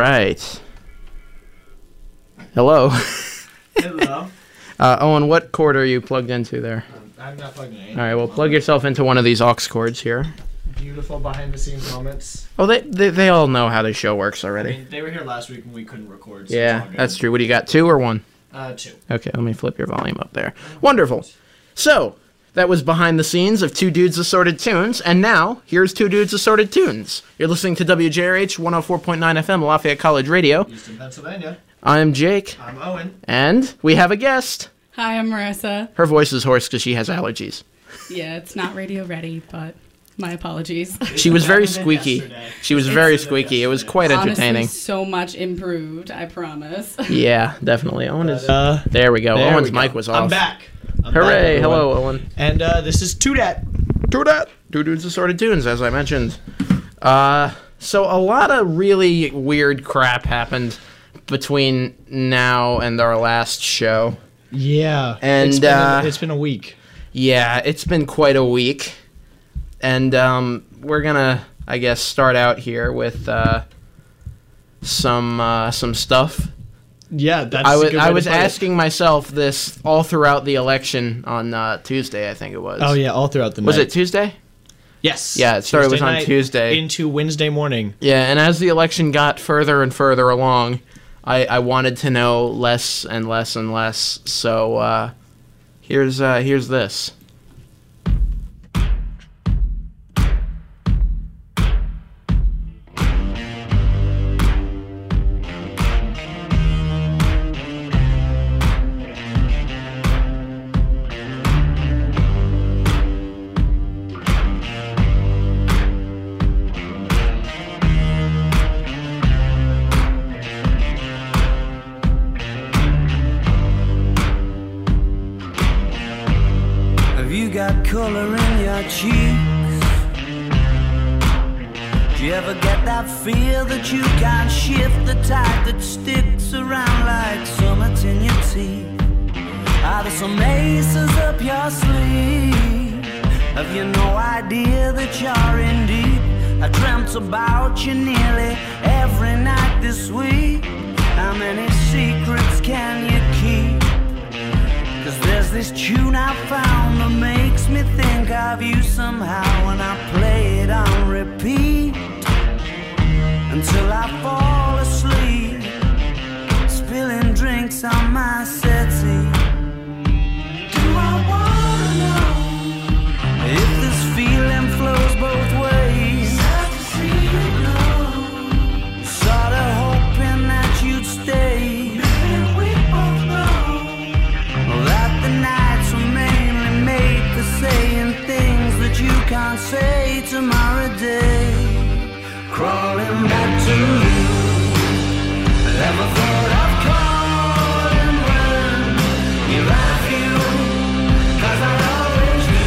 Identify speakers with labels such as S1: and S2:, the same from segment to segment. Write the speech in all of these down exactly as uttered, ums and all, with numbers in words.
S1: right. Hello.
S2: Hello.
S1: Uh, Owen, what cord are you plugged into there?
S2: Um, I'm not plugging in.
S1: All right, well, plug yourself into one of these aux cords here.
S2: Beautiful behind-the-scenes moments.
S1: Oh, they, they they all know how this show works
S2: I
S1: already.
S2: mean, they were here last week and we couldn't record. So
S1: Yeah,
S2: it's all good.
S1: that's true. What do you got, two or one?
S2: Uh, two.
S1: Okay, let me flip your volume up there. Wonderful. So, that was behind the scenes of Two Dudes Assorted Tunes, and now, here's Two Dudes Assorted Tunes. You're listening to W J R H one oh four point nine F M, Lafayette College Radio.
S2: Easton, Pennsylvania.
S1: I'm Jake,
S2: I'm Owen.
S1: and we have a guest.
S3: Hi, I'm Marissa.
S1: Her voice is hoarse because she has allergies.
S3: Yeah, it's not radio ready, but my apologies.
S1: She was very
S2: It's better than
S1: squeaky.
S2: yesterday.
S1: She was
S2: It's
S1: very
S2: better than
S1: squeaky. It was
S2: yesterday.
S1: quite entertaining.
S3: Honestly, so much improved, I promise.
S1: Yeah, definitely. Owen is...
S2: Uh,
S1: There we go.
S2: there
S1: Owen's
S2: we go.
S1: mic was off.
S2: I'm back. I'm
S1: Hooray.
S2: back, everyone.
S1: Hello, Owen.
S2: And uh, this is Toodat.
S1: Do that. Two Dudes Assorted Tunes, as I mentioned. Uh, so a lot of really weird crap happened between now and our last show.
S2: Yeah.
S1: And,
S2: it's been,
S1: uh,
S2: a, it's been a week.
S1: Yeah, it's been quite a week. And um, we're going to, I guess, start out here with uh, some uh, some stuff.
S2: Yeah, that's
S1: I
S2: a
S1: was
S2: good
S1: I
S2: way to
S1: was
S2: put it.
S1: asking myself this all throughout the election on uh, Tuesday, I think it was.
S2: Oh, yeah, all throughout the night.
S1: Was it Tuesday?
S2: Yes.
S1: Yeah, it started was
S2: Tuesday
S1: on
S2: night
S1: Tuesday.
S2: Into Wednesday morning.
S1: Yeah, and as the election got further and further along, I, I wanted to know less and less and less. So uh, here's uh, here's this.
S4: Have you got color in your cheeks? Do you ever get that feel that you can't shift, the type that sticks around like summits in your teeth? Are there some aces up your sleeve? Have you no idea that you're in deep? I dreamt about you nearly every night this week. How many secrets can you keep? Cause there's this tune I found that makes me think of you somehow, and I play it on repeat until I fall asleep, spilling drinks on my settee. Do I wanna know if this feeling flows both ways? Sad to see you go. Sorta hoping that you'd stay. Saying things that you can't say tomorrow day. Crawling back to you. Never thought of calling when you're out of you, 'cause I always do.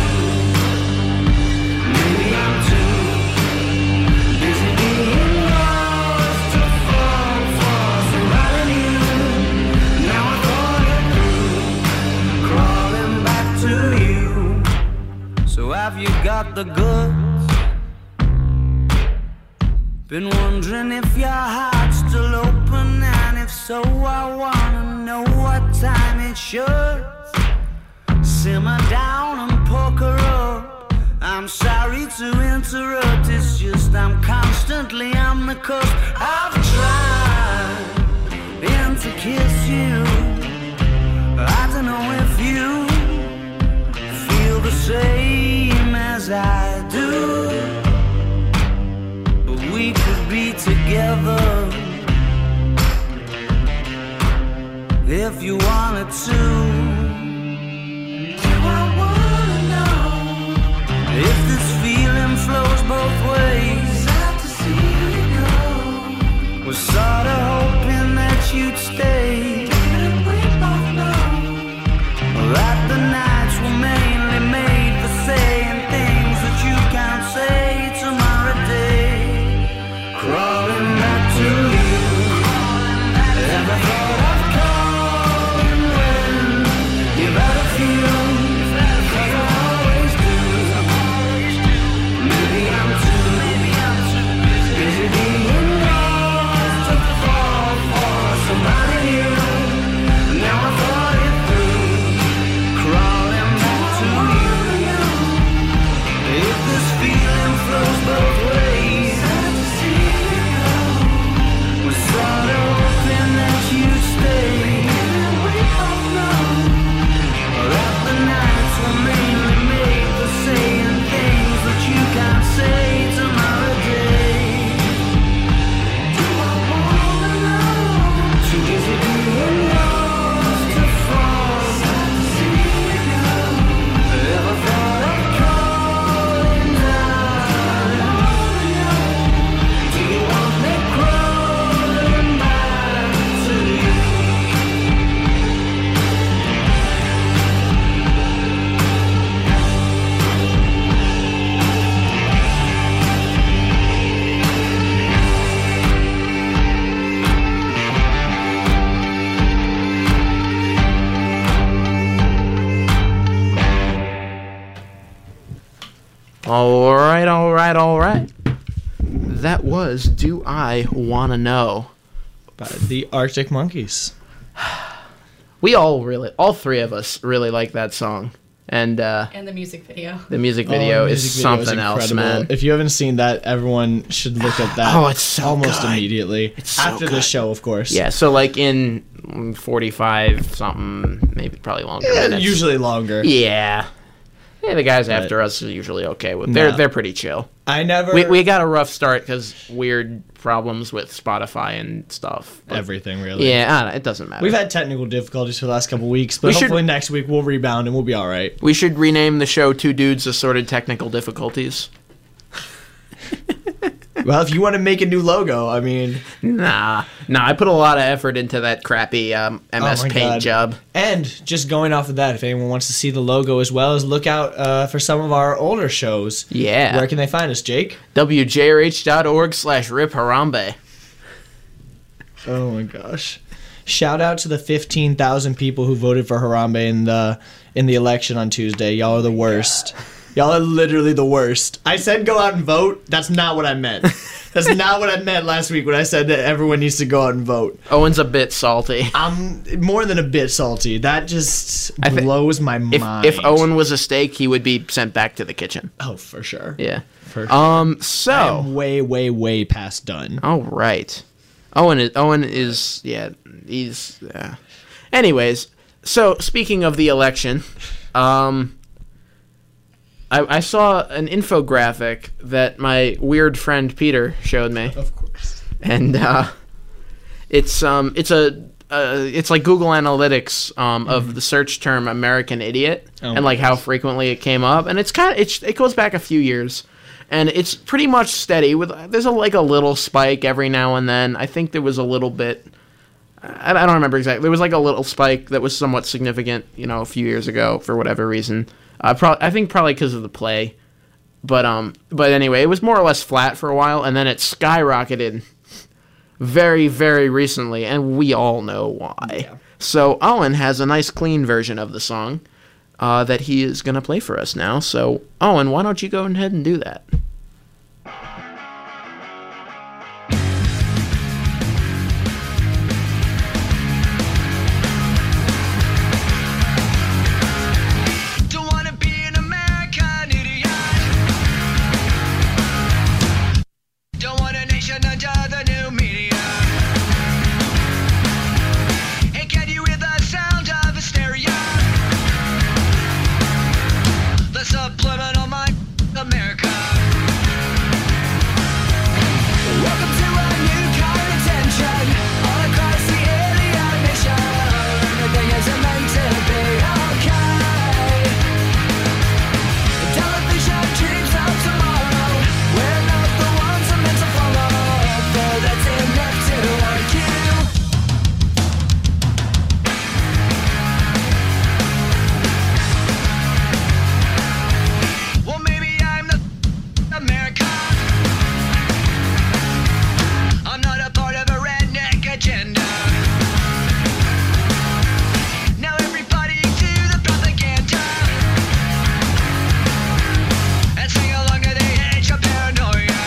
S4: Maybe I'm too busy being lost to fall for somebody new. Now I thought it through. Crawling back to you. So have you got the goods? Been wondering if your heart's still open, and if so, I wanna know what time it should. Simmer down and poker up. I'm sorry to interrupt, it's just I'm constantly on the cusp. I've tried and to kiss you. I don't know if you feel the same as I do, but we could be together if you wanted to. Do I wanna know if this feeling flows both ways? Sad to see you go. Was sorta hoping that you'd stay. Didn't we both know that the nights were mainly made for saying things that you can't say tomorrow day? Crawling back to you. Ever thought of calling when you better feel? 'Cause I always do. Maybe I'm too busy being lost to fall.
S1: All right, all right, all right. That was Do I Wanna Know
S2: By the Arctic Monkeys.
S1: We all really, all three of us really like that song. And uh,
S3: And the music video.
S1: the music video
S2: Oh, the
S1: is
S2: music video
S1: something else,
S2: incredible.
S1: man.
S2: If you haven't seen that, everyone should look at that.
S1: Oh, it's so
S2: almost
S1: good.
S2: immediately.
S1: It's so
S2: After the
S1: good.
S2: show, of course.
S1: Yeah, so like in forty-five something, maybe probably longer
S2: Yeah,
S1: minutes.
S2: usually longer.
S1: Yeah. Yeah, the guys after us are usually okay with. They're
S2: No.
S1: they're pretty chill.
S2: I never.
S1: We we got a rough start because weird problems with Spotify and stuff. But
S2: everything really.
S1: yeah, I don't, it doesn't matter.
S2: We've had technical difficulties for the last couple weeks, but
S1: We should-
S2: hopefully next week we'll rebound and we'll be all right.
S1: we should rename the show Two Dudes Assorted Technical Difficulties.
S2: Well, if you want to make a new logo, I mean,
S1: Nah, nah. I put a lot of effort into that crappy um, M S
S2: Oh my
S1: Paint
S2: God.
S1: job.
S2: and just going off of that, if anyone wants to see the logo as well as look out uh, for some of our older shows.
S1: Yeah.
S2: Where can they find us, Jake?
S1: W J R H dot org slash Rip Harambe.
S2: Oh my gosh. Shout out to the fifteen thousand people who voted for Harambe in the in the election on Tuesday. Y'all are the worst. Y'all are literally the worst. I said go out and vote. That's not what I meant. That's not what I meant last week when I said that everyone needs to go out and vote.
S1: Owen's a bit salty.
S2: I'm more than a bit salty. That just
S1: I thi-
S2: blows my
S1: If
S2: mind.
S1: if Owen was a steak, he would be sent back to the kitchen.
S2: Oh, for sure.
S1: Yeah.
S2: For sure.
S1: Um.
S2: I
S1: So.
S2: am way, way, way past done.
S1: All right. Owen is. Owen is. Yeah. He's. Uh. Anyways. So speaking of the election, um. I, I saw an infographic that my weird friend Peter showed me,
S2: Of course.
S1: and uh, it's um it's a uh, it's like Google Analytics um of the search term American Idiot
S2: Oh
S1: and
S2: my
S1: like how frequently it came up, and it's kind of it's it goes back a few years, and it's pretty much steady with there's a like a little spike every now and then. I think there was a little bit. I, I don't remember exactly. There was like a little spike that was somewhat significant, you know, a few years ago for whatever reason. Uh, pro- I think probably because of the play, but um, but anyway, it was more or less flat for a while, and then it skyrocketed very, very recently, and we all know why.
S2: Yeah.
S1: So Owen has a nice, clean version of the song uh, that he is gonna play for us now. So Owen, why don't you go ahead and do that?
S5: Don't wanna be an American idiot. Don't want a nation under the new media. And can you hear the sound of hysteria? The subliminal mind, America. Welcome to a new kind of tension all across the alien nation. Everything isn't meant to be okay. Television dreams of tomorrow. We're not the ones I'm meant to follow. Though that's enough to argue. Well, maybe I'm the America. I'm not a part of a redneck agenda. Now everybody to the propaganda and sing along to the age of paranoia.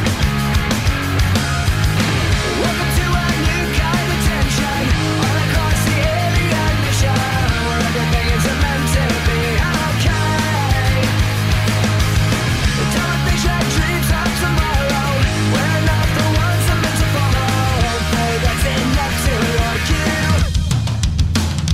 S5: Welcome to a new kind of tension all across the alien mission, where everything is meant to be okay. The television dreams of tomorrow. We're not the ones I'm meant to follow. But that's enough to argue.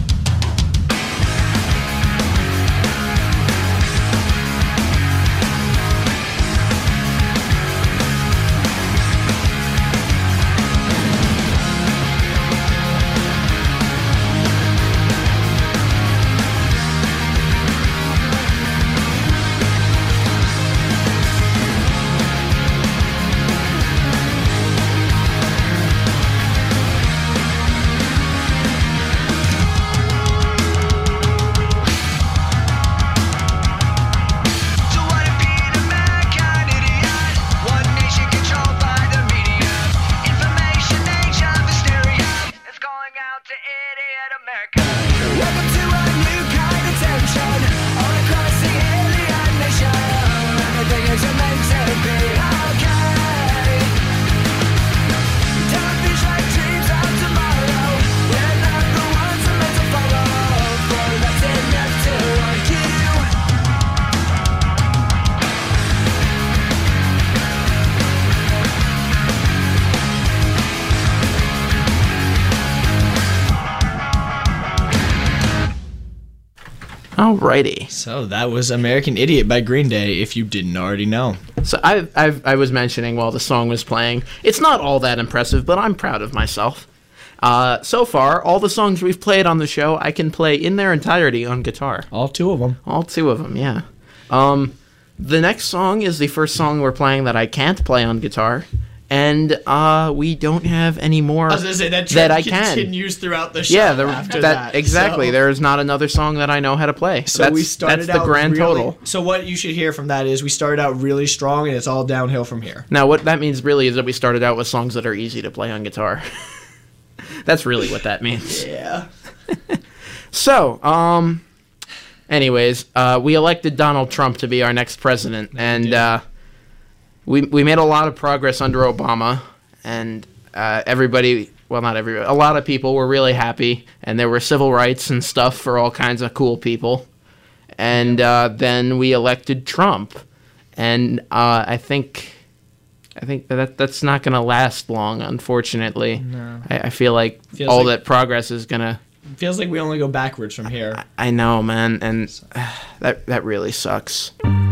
S5: Don't wanna be an American idiot. One nation controlled by the media. Information age of hysteria is calling out to idiot America. Welcome to a new kind of tension all across the alien nation. Everything
S1: Alrighty.
S2: So that was American Idiot by Green Day, if you didn't already know.
S1: So I, I, I was mentioning while the song was playing, it's not all that impressive, but I'm proud of myself. Uh, so far, all the songs we've played on the show, I can play in their entirety on guitar.
S2: All two of them.
S1: All two of them, yeah. Um, the next song is the first song we're playing that I can't play on guitar, and uh, we don't have any more
S2: I was gonna say that,
S1: that
S2: trend
S1: I can.
S2: continues throughout the show.
S1: Yeah, the,
S2: after
S1: that,
S2: that
S1: exactly.
S2: So,
S1: There is not another song that I know how to play.
S2: so
S1: that's,
S2: we started
S1: that's the
S2: out
S1: grand
S2: really-
S1: total.
S2: So what you should hear from that is we started out really strong, and it's all downhill from here.
S1: Now, what that means really is that we started out with songs that are easy to play on guitar. That's really what that means.
S2: Yeah.
S1: So, um, anyways, uh, we elected Donald Trump to be our next president, and uh, we we made a lot of progress under Obama, and uh, everybody, well, not everybody, a lot of people were really happy, and there were civil rights and stuff for all kinds of cool people, and uh, then we elected Trump, and uh, I think. I think that that's not going to last long, unfortunately.
S2: No.
S1: I, I feel like
S2: Feels
S1: all
S2: like-
S1: that progress is going to...
S2: Feels like we only go backwards from here.
S1: I know, man, and uh, that that really sucks.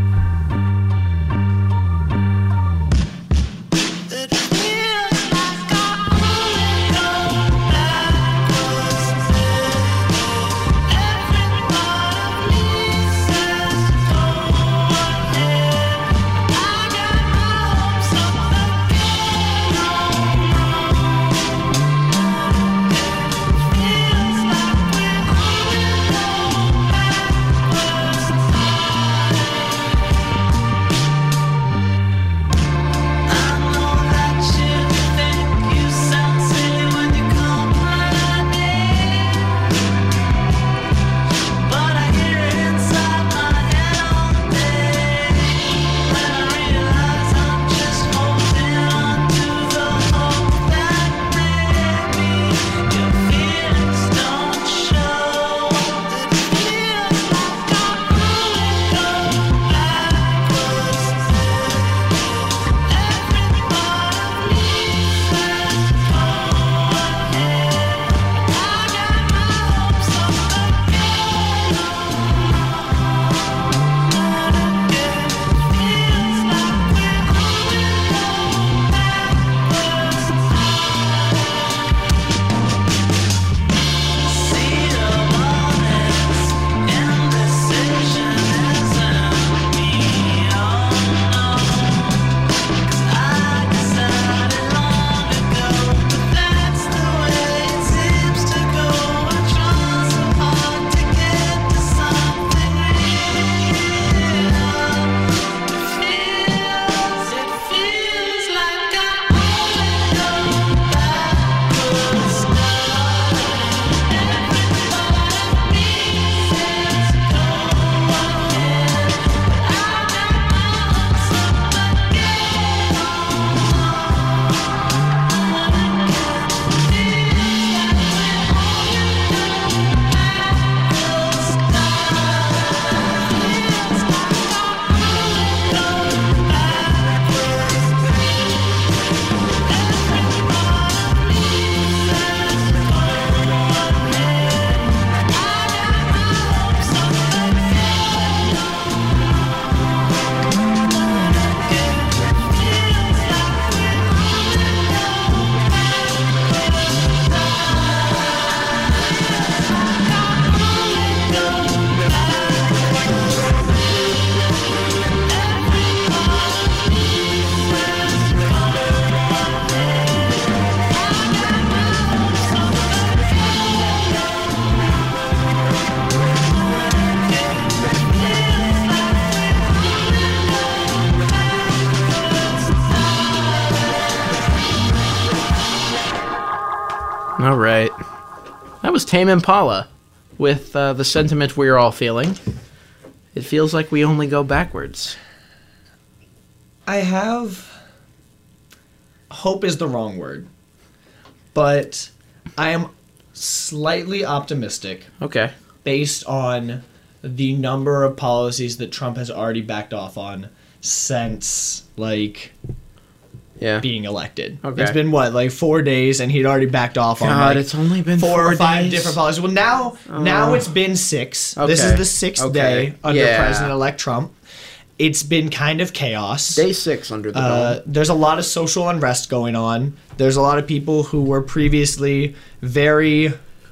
S5: It feels like I only go backwards. Every part of me says go ahead. I got my hopes up again. No, no. It feels like we only go backwards. I know that you think you sound silly when you call my name, but I hear it inside my head all day. When I realize I'm just holding on to the hope that maybe your feelings don't show. It feels like I only go backwards. Every part of me says go ahead. I got my hopes up again. It feels like we only go backwards. Seed of honest indecision isn't me. Oh no. I decided long ago, but that's the way it seems to go. I try so hard to get to something real. It feels, it feels like I only go backwards. Every part of me says go ahead. I got my hopes up again.
S1: All right. That was Tame Impala with uh, the sentiment we're all feeling. It feels like we only go backwards.
S2: I have... Hope is the wrong word. But I am slightly optimistic
S1: Okay.
S2: based on the number of policies that Trump has already backed off on since, like,
S1: Yeah.
S2: being elected.
S1: Okay.
S2: It's been what, like four days, and he'd already backed off on
S1: God,
S2: like
S1: it's only been
S2: four,
S1: four
S2: or five
S1: days?
S2: different policies. Well, now now it's been six. This is
S1: Okay.
S2: the sixth
S1: Okay.
S2: day under
S1: Yeah.
S2: President-elect Trump. It's been kind of chaos.
S1: Day six under the
S2: Uh,
S1: dome.
S2: there's a lot of social unrest going on. There's a lot of people who were previously very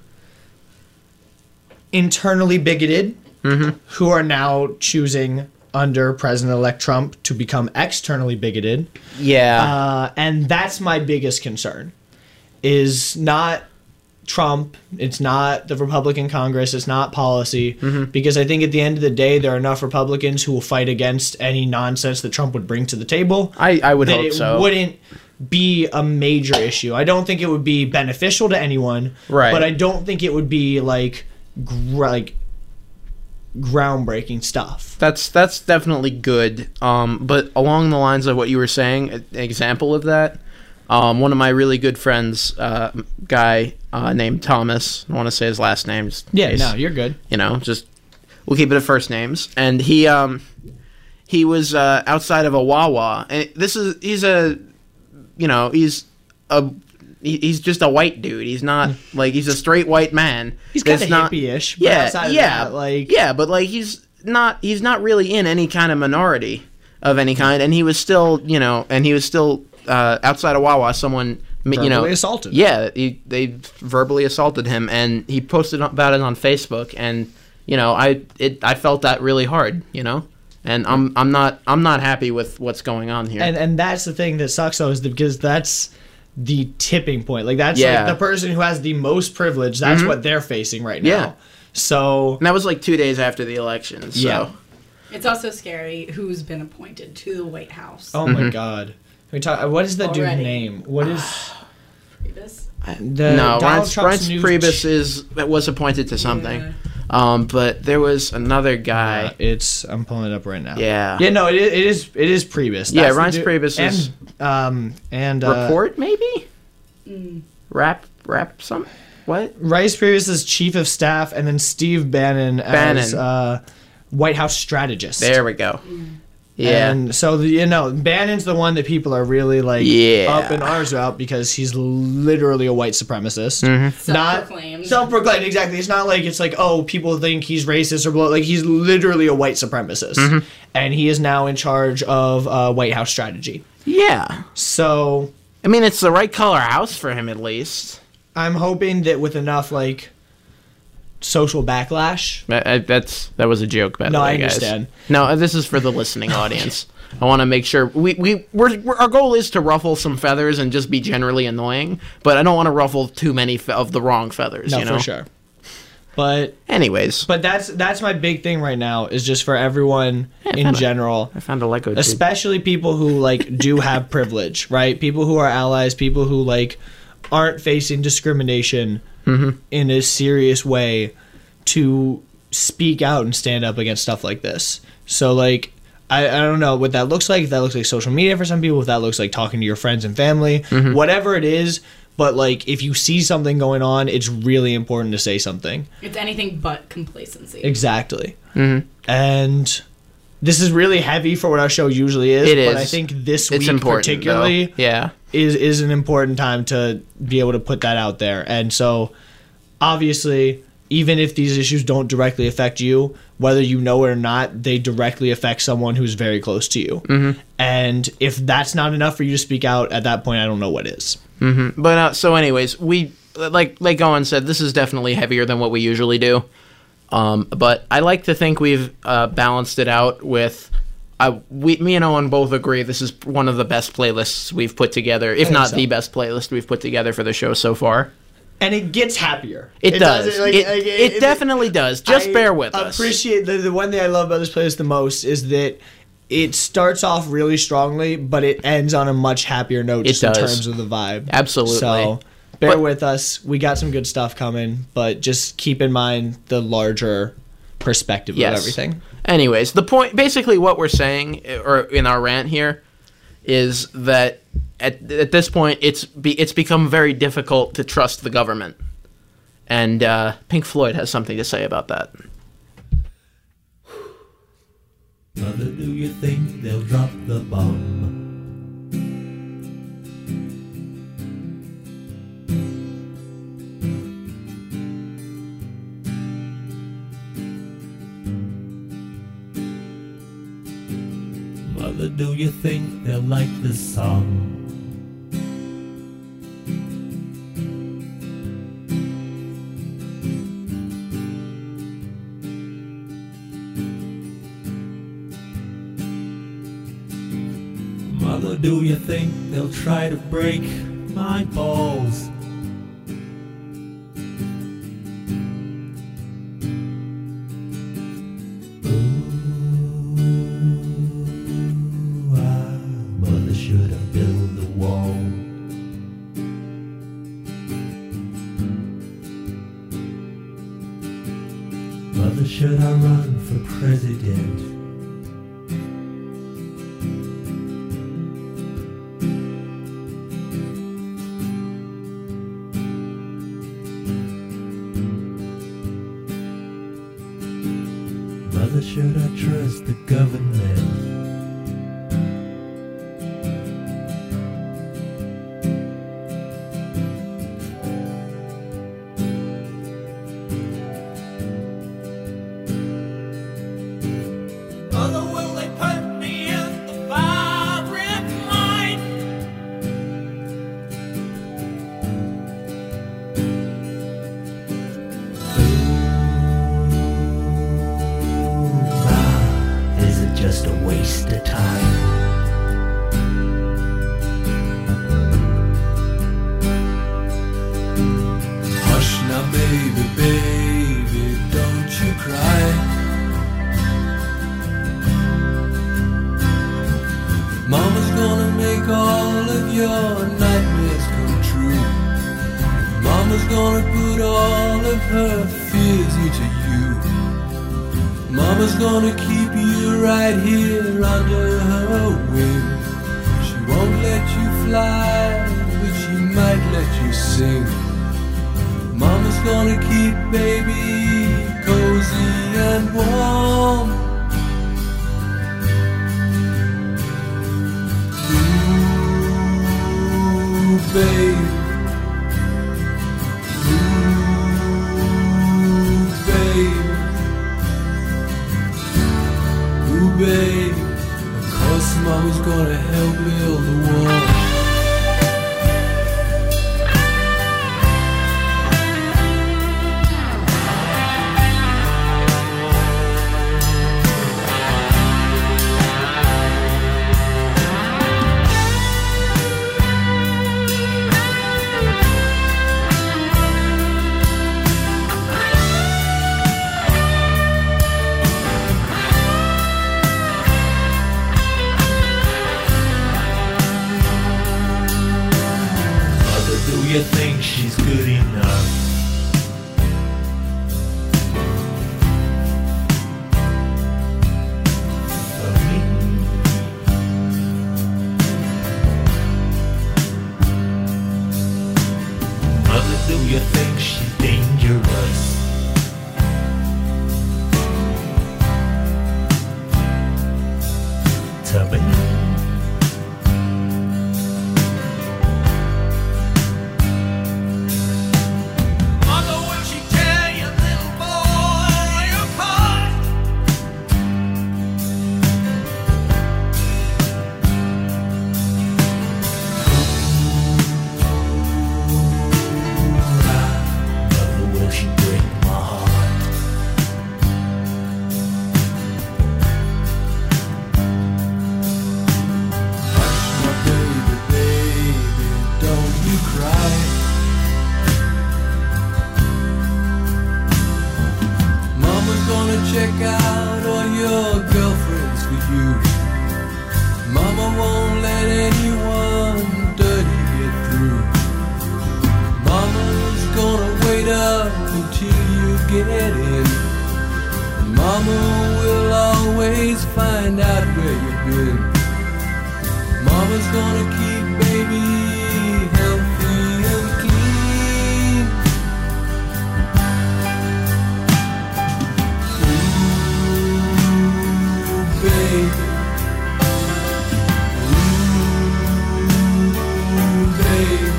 S2: internally bigoted who are now choosing under President-elect Trump to become externally bigoted.
S1: Yeah.
S2: Uh, and that's my biggest concern, is not Trump, it's not the Republican Congress, it's not policy, because I think at the end of the day, there are enough Republicans who will fight against any nonsense that Trump would bring to the table.
S1: I, I would
S2: that
S1: hope
S2: it
S1: so.
S2: wouldn't be a major issue. I don't think it would be beneficial to anyone,
S1: Right.
S2: but I don't think it would be like gr- like groundbreaking stuff.
S1: That's that's definitely good. Um, but along the lines of what you were saying, an example of that, um, one of my really good friends, uh, guy uh, named Thomas. I want to say his last name. Just in
S2: Yeah,
S1: case,
S2: no, you're good.
S1: you know, just we'll keep it at first names. And he um, he was uh, outside of a Wawa, and this is he's a, you know, he's a. he- He's just a white dude. He's not like he's a straight white man.
S2: He's
S1: that's
S2: kinda
S1: not-
S2: hippie-ish, but
S1: Yeah,
S2: outside of
S1: yeah,
S2: that, like-
S1: yeah, but like he's not. He's not really in any kind of minority of any kind, and he was still, you know, and he was still uh, outside of Wawa. Someone, you know,
S2: Verbally assaulted.
S1: Yeah, he, they verbally assaulted him, and he posted about it on Facebook, and you know, I it I felt that really hard, you know. And I'm I'm not I'm not happy with what's going on here.
S2: And and that's the thing that sucks though, is because that's the tipping point. Like that's
S1: Yeah.
S2: like the person who has the most privilege. That's what they're facing right now.
S1: Yeah.
S2: So
S1: And that was like two days after the election. So.
S2: Yeah.
S3: It's also scary who's been appointed to the White House.
S2: oh my god, we talk. What is that dude's
S3: Already.
S2: name? What is
S3: This?
S2: the
S1: No,
S2: Donald
S1: Reince,
S2: Trump's
S1: Reince
S2: new
S1: Priebus is was appointed to something,
S3: Yeah.
S1: um, but there was another guy.
S2: Uh, it's I'm pulling it up right now.
S1: Yeah.
S2: Yeah. No, it is. It is. It is Priebus.
S1: Yeah,
S2: That's the
S1: Reince
S2: dude-
S1: Priebus
S2: and,
S1: is-
S2: um and uh,
S1: Report maybe. Rap rap some what?
S2: Rice Priebus is chief of staff, and then Steve Bannon as
S1: Bannon.
S2: uh, White House strategist.
S1: There we go. Yeah.
S2: And so, the, you know, Bannon's the one that people are really, like,
S1: Yeah.
S2: up in arms about because he's literally a white supremacist.
S1: Mm-hmm.
S2: Not
S3: Self-proclaimed.
S2: self-proclaimed, exactly. It's not like it's like, oh, people think he's racist or blah. Like, he's literally a white supremacist.
S1: Mm-hmm.
S2: And he is now in charge of uh, White House strategy.
S1: Yeah.
S2: So,
S1: I mean, it's the right color house for him at least.
S2: I'm hoping that with enough, like, social backlash.
S1: That- uh, That's that was a joke, by the
S2: No,
S1: way,
S2: I
S1: guys.
S2: understand.
S1: No, uh, this is for the listening audience. I want to make sure we we we're, we're, our goal is to ruffle some feathers and just be generally annoying, but I don't want to ruffle too many fe- of the wrong feathers.
S2: No,
S1: you know?
S2: for sure. But
S1: Anyways,
S2: but that's that's my big thing right now is just for everyone in
S1: found a-
S2: general.
S1: I found a Lego. tube.
S2: Especially people who like do have privilege, right? People who are allies, people who like aren't facing discrimination in a serious way to speak out and stand up against stuff like this. So like I, I don't know what that looks like. If that looks like social media for some people, if that looks like talking to your friends and family, whatever it is. But like if you see something going on, it's really important to say something.
S3: It's anything but complacency.
S2: Exactly. And this is really heavy for what our show usually is.
S1: It
S2: But I
S1: is.
S2: think this
S1: It's
S2: week
S1: important,
S2: particularly
S1: though. Yeah.
S2: is is an important time to be able to put that out there. And so obviously, even if these issues don't directly affect you, whether you know it or not, they directly affect someone who's very close to you. Mm-hmm. And if that's not enough for you to speak out at that point, I don't know what is.
S1: But uh, so, anyways, we like like Owen said, this is definitely heavier than what we usually do. Um, but I like to think we've uh, balanced it out with. Uh, we, me and Owen both agree this is one of the best playlists we've put together, if
S2: think
S1: not
S2: so.
S1: the best playlist we've put together for the show so far.
S2: And it gets happier.
S1: It, does.
S2: doesn't, like-
S1: it,
S2: like,
S1: it, definitely does. Just
S2: I
S1: bear with us.
S2: Appreciate the, the one thing I love about this playlist the most is that it starts off really strongly, but it ends on a much happier note
S1: It
S2: just in
S1: does.
S2: terms of the vibe.
S1: Absolutely.
S2: So bear
S1: But-
S2: with us. We got some good stuff coming, but just keep in mind the larger perspective
S1: Yes.
S2: of everything.
S1: Anyways, the point, basically, what we're saying, or in our rant here, is that at at this point, it's be, it's become very difficult to trust the government, and uh, Pink Floyd has something to say about that.
S6: Mother, do you think they'll drop the bomb? Mother, do you think they'll like this song? Mother, do you think they'll try to break my balls? Ooh, ah, Mother, should I build a wall? Mother, should I run for president? Mother, should I trust the government? Mother, will they put me in the firing line? Is it just a waste of time? Hush now, baby, baby, don't you cry. Mama's gonna make all of your nightmares come true. Mama's gonna put all of her fears into you. Mama's gonna keep you right here under her wing. She won't let you fly, but she might let you sing. Mama's gonna keep baby cozy and warm. Ooh, babe. Ooh, babe. Ooh, babe, of course Mama's gonna help build the wall. Do you think she's good enough? For me? Mother, do you think she's dangerous? To me? Check out all your girlfriends for you. Mama won't let anyone dirty get through. Mama's gonna wait up until you get in. Mama will always find out where you've been. Mama's gonna keep baby healthy and clean. Baby, ooh, babe,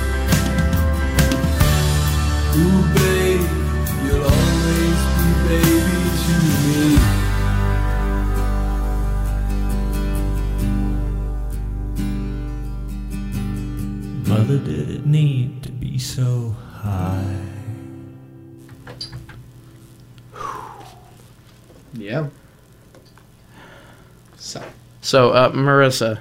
S6: ooh, babe, you'll always be baby to me.
S2: Yeah. So.
S1: So, uh, Marissa,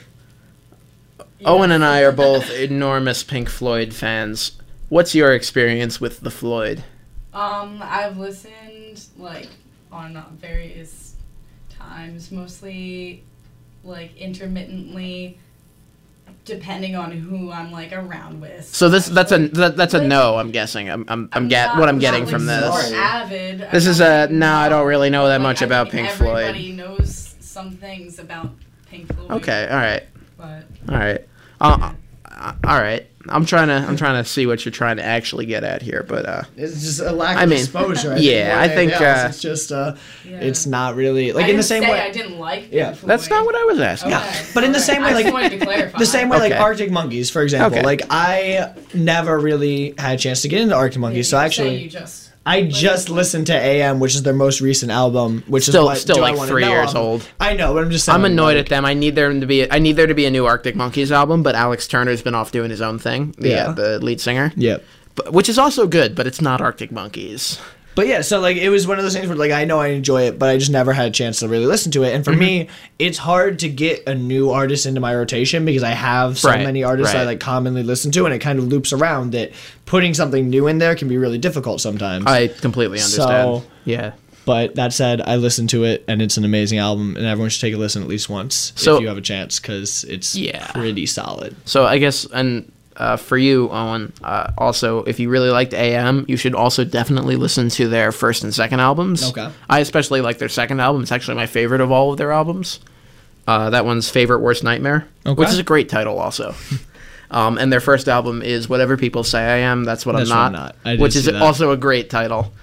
S1: Owen and I are both enormous Pink Floyd fans. What's your experience with the Floyd?
S3: Um, I've listened like on various times, mostly like intermittently, depending on who I'm like around with.
S1: So this that's a that, that's a
S3: Like,
S1: no. I'm guessing. I'm I'm, I'm
S3: I'm
S1: get
S3: not-
S1: what I'm
S3: not,
S1: getting
S3: like,
S1: from
S3: super
S1: this.
S3: avid.
S1: This
S3: I'm
S1: is
S3: not,
S1: a
S3: like,
S1: no. I don't really know that
S3: like,
S1: much
S3: I
S1: about
S3: think
S1: Pink Floyd.
S3: Everybody knows some things about Pink Floyd.
S1: Okay. All right.
S3: But
S1: All right. Uh, uh, all right. I'm trying to I'm trying to see what you're trying to actually get at here, but uh,
S2: It's just a lack
S1: I
S2: of
S1: mean,
S2: exposure.
S1: yeah,
S2: more
S1: I
S2: than
S1: think,
S2: anything else.
S1: uh,
S2: it's just uh,
S3: yeah.
S2: it's not really like
S3: I
S2: in the
S3: didn't
S2: same
S3: say
S2: way.
S3: I didn't like Pink
S2: Yeah.
S3: Floyd.
S1: that's not what I was asking.
S3: Okay.
S2: But in the
S3: Okay.
S2: same way,
S3: I
S2: like-
S3: just wanted to clarify.
S2: The same way, like
S1: Okay.
S2: Arctic Monkeys, for example.
S1: Okay.
S2: Like I never really had a chance to get into Arctic Monkeys, so
S3: You say
S2: actually,
S3: you just
S2: I just listened to A M, which is their most recent album, which
S1: Still-
S2: is what
S1: still
S2: Do I
S1: like
S2: Wanna
S1: three
S2: Know
S1: years
S2: album.
S1: old.
S2: I know, but I'm just saying.
S1: I'm annoyed
S2: like,
S1: at them. I need there to be I need there to be a new Arctic Monkeys album, but Alex Turner's been off doing his own thing. The,
S2: Yeah.
S1: uh, the lead singer.
S2: Yep.
S1: But, which is also good, but it's not Arctic Monkeys.
S2: But yeah, so like it was one of those things where like I know I enjoy it, but I just never had a chance to really listen to it. And for
S1: Mm-hmm.
S2: me, it's hard to get a new artist into my rotation because I have so
S1: Right,
S2: many artists
S1: right.
S2: I like commonly listen to, and it kind of loops around that putting something new in there can be really difficult sometimes.
S1: I completely understand.
S2: So-
S1: yeah.
S2: But that said, I listened to it, and it's an amazing album, and everyone should take a listen at least once
S1: So-
S2: if you have a chance, because it's
S1: Yeah.
S2: pretty solid.
S1: So I guess, and uh, for you, Owen, uh, also, if you really liked A M, you should also definitely listen to their first and second albums.
S2: Okay.
S1: I especially like their second album. It's actually my favorite of all of their albums. Uh, that one's Favorite Worst Nightmare,
S2: Okay.
S1: which is a great title also. um, and their first album is Whatever People Say I Am, That's What
S2: That's
S1: I'm
S2: What
S1: Not,
S2: I'm Not. I did
S1: which is
S2: see that.
S1: also a great title,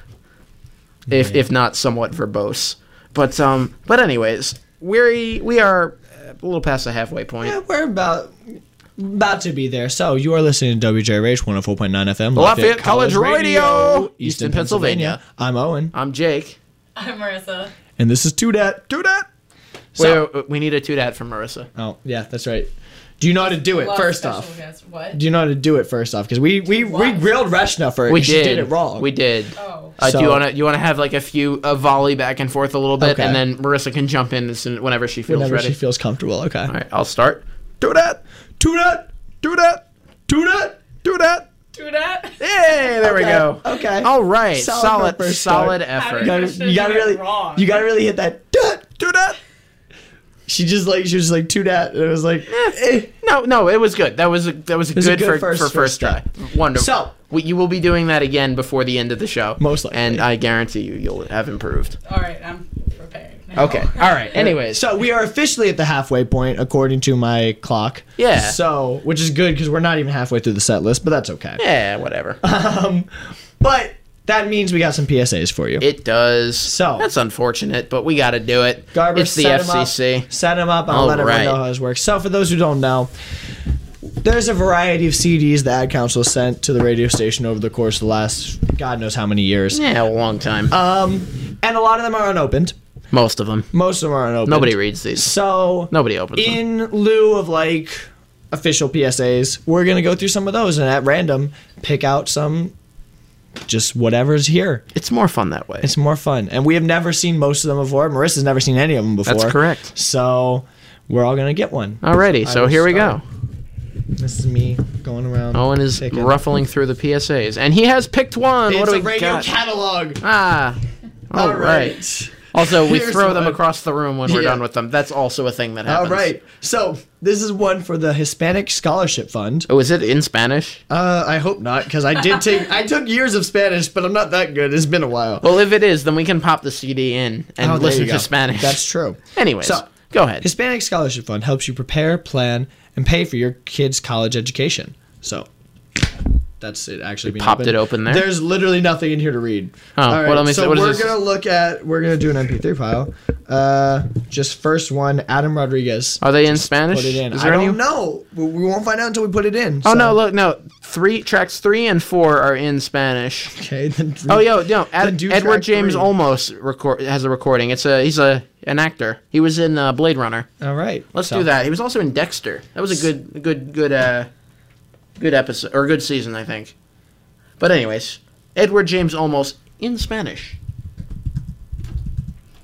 S1: if
S2: Yeah.
S1: if not somewhat verbose. But um, but anyways, we we are a little past the halfway point.
S2: Yeah, we're about about to be there. So you are listening to W J R H one oh four point nine F M,
S1: Lafayette College Radio, Easton, Pennsylvania.
S2: I'm Owen,
S1: I'm Jake.
S3: I'm Marissa.
S2: and this is Two Dat.
S1: Do that.
S2: So-
S1: Wait, we need a two dat from Marissa.
S2: Oh, yeah, that's right. Do you know how to do it
S3: Love
S2: first
S3: special
S2: off?
S3: guest. What?
S2: Do you know how to do it first off? Because we we, we
S3: What?
S2: grilled Reshna for it.
S1: We
S2: 'cause
S1: did.
S2: She did it wrong.
S1: We did.
S3: Oh.
S1: Uh, do
S2: So-
S1: you want to you want to have like a few a volley back and forth a little bit,
S2: Okay.
S1: and then Marissa can jump in as soon, whenever she feels
S2: Whenever
S1: ready.
S2: she feels comfortable. Okay.
S1: All right, I'll start. Do that. Do that. Do that. Do that. Do that.
S3: Do that.
S1: Hey, there we
S2: Okay,
S1: go.
S2: okay.
S1: All right.
S2: Solid
S1: Solid.
S2: for first
S1: Solid,
S2: start.
S3: How
S1: effort.
S3: did
S2: You gotta,
S3: Reshna
S2: you gotta
S3: do it
S2: really,
S3: wrong?
S2: you gotta really hit that. Dut.
S1: Do that.
S2: She just like she was just like two dat. And it was like, eh.
S1: No, no, it was good. That was a, that was, a
S2: was a
S1: good,
S2: good
S1: for
S2: first-
S1: for
S2: first
S1: first try. Wonderful.
S2: So-
S1: we, you will be doing that again before the end of the show,
S2: Most likely.
S1: and I guarantee you, you'll have improved.
S3: All right, I'm prepared. now.
S1: Okay. All right. Anyways,
S2: So we are officially at the halfway point according to my clock.
S1: Yeah.
S2: So which is good because we're not even halfway through the set list, but that's okay.
S1: yeah, whatever.
S2: But that means we got some P S As for you.
S1: It does.
S2: So-
S1: that's unfortunate, but we got to do it.
S2: Garber,
S1: it's the
S2: set
S1: F
S2: 'em
S1: C
S2: up,
S1: C.
S2: set them up. I'll
S1: All
S2: let everyone
S1: right.
S2: know how this works. So for those who don't know, there's a variety of C Ds the Ad Council sent to the radio station over the course of the last God knows how many years.
S1: Yeah, a long time.
S2: Um, and a lot of them are unopened.
S1: Most of them.
S2: Most of them are unopened.
S1: Nobody reads these.
S2: So
S1: Nobody opens them.
S2: in lieu of like official P S As, we're gonna go through some of those and at random pick out some, just whatever's here.
S1: It's more fun that way.
S2: It's more fun, and we have never seen most of them before. Marissa's never seen any of them before.
S1: That's correct.
S2: So we're all gonna get one.
S1: Alrighty,
S2: I
S1: so
S2: will
S1: here we
S2: start.
S1: go.
S2: This is me going around.
S1: Owen is
S2: picking.
S1: ruffling through the P S As, and he has picked one.
S2: It's
S1: what do
S2: a
S1: we
S2: radio
S1: got?
S2: catalog.
S1: ah.
S2: All
S1: All right.
S2: right.
S1: Also, we
S2: Here's
S1: throw them
S2: one.
S1: across the room when we're
S2: Yeah.
S1: done with them. That's also a thing that
S2: All
S1: happens.
S2: right. So this is one for the Hispanic Scholarship Fund.
S1: Oh, is it in Spanish?
S2: Uh, I hope not, because I did take I took years of Spanish, but I'm not that good. It's been a while.
S1: Well, if it is, then we can pop the C D in and
S2: Oh, there
S1: listen
S2: you
S1: to
S2: go.
S1: Spanish.
S2: That's true.
S1: Anyways,
S2: So,
S1: go ahead.
S2: Hispanic Scholarship Fund helps you prepare, plan, and pay for your kids' college education. So that's it. Actually, being
S1: popped it open there?
S2: There's literally nothing in here to read.
S1: Oh,
S2: All right,
S1: well, let me see.
S2: so
S1: What is
S2: we're
S1: this?
S2: gonna look at. We're gonna do an M P three file. Uh, just first one, Adam Rodriguez.
S1: Are they in Spanish?
S2: Put it in.
S1: Is
S2: I
S1: there
S2: don't
S1: any?
S2: know. We we won't find out until we put it in.
S1: Oh
S2: so-
S1: no! Look, no. Three tracks three and four are in Spanish.
S2: Okay. Then
S1: Oh, yo, no.
S2: Then
S1: Ed,
S2: do
S1: Edward
S2: track
S1: James
S2: three.
S1: Olmos record has a recording. It's a he's a an actor. He was in uh, Blade Runner.
S2: All right.
S1: Let's
S2: So-
S1: do that. He was also in Dexter. That was a good, good, good, uh, good episode or good season, I think. But anyways, Edward James Olmos in Spanish.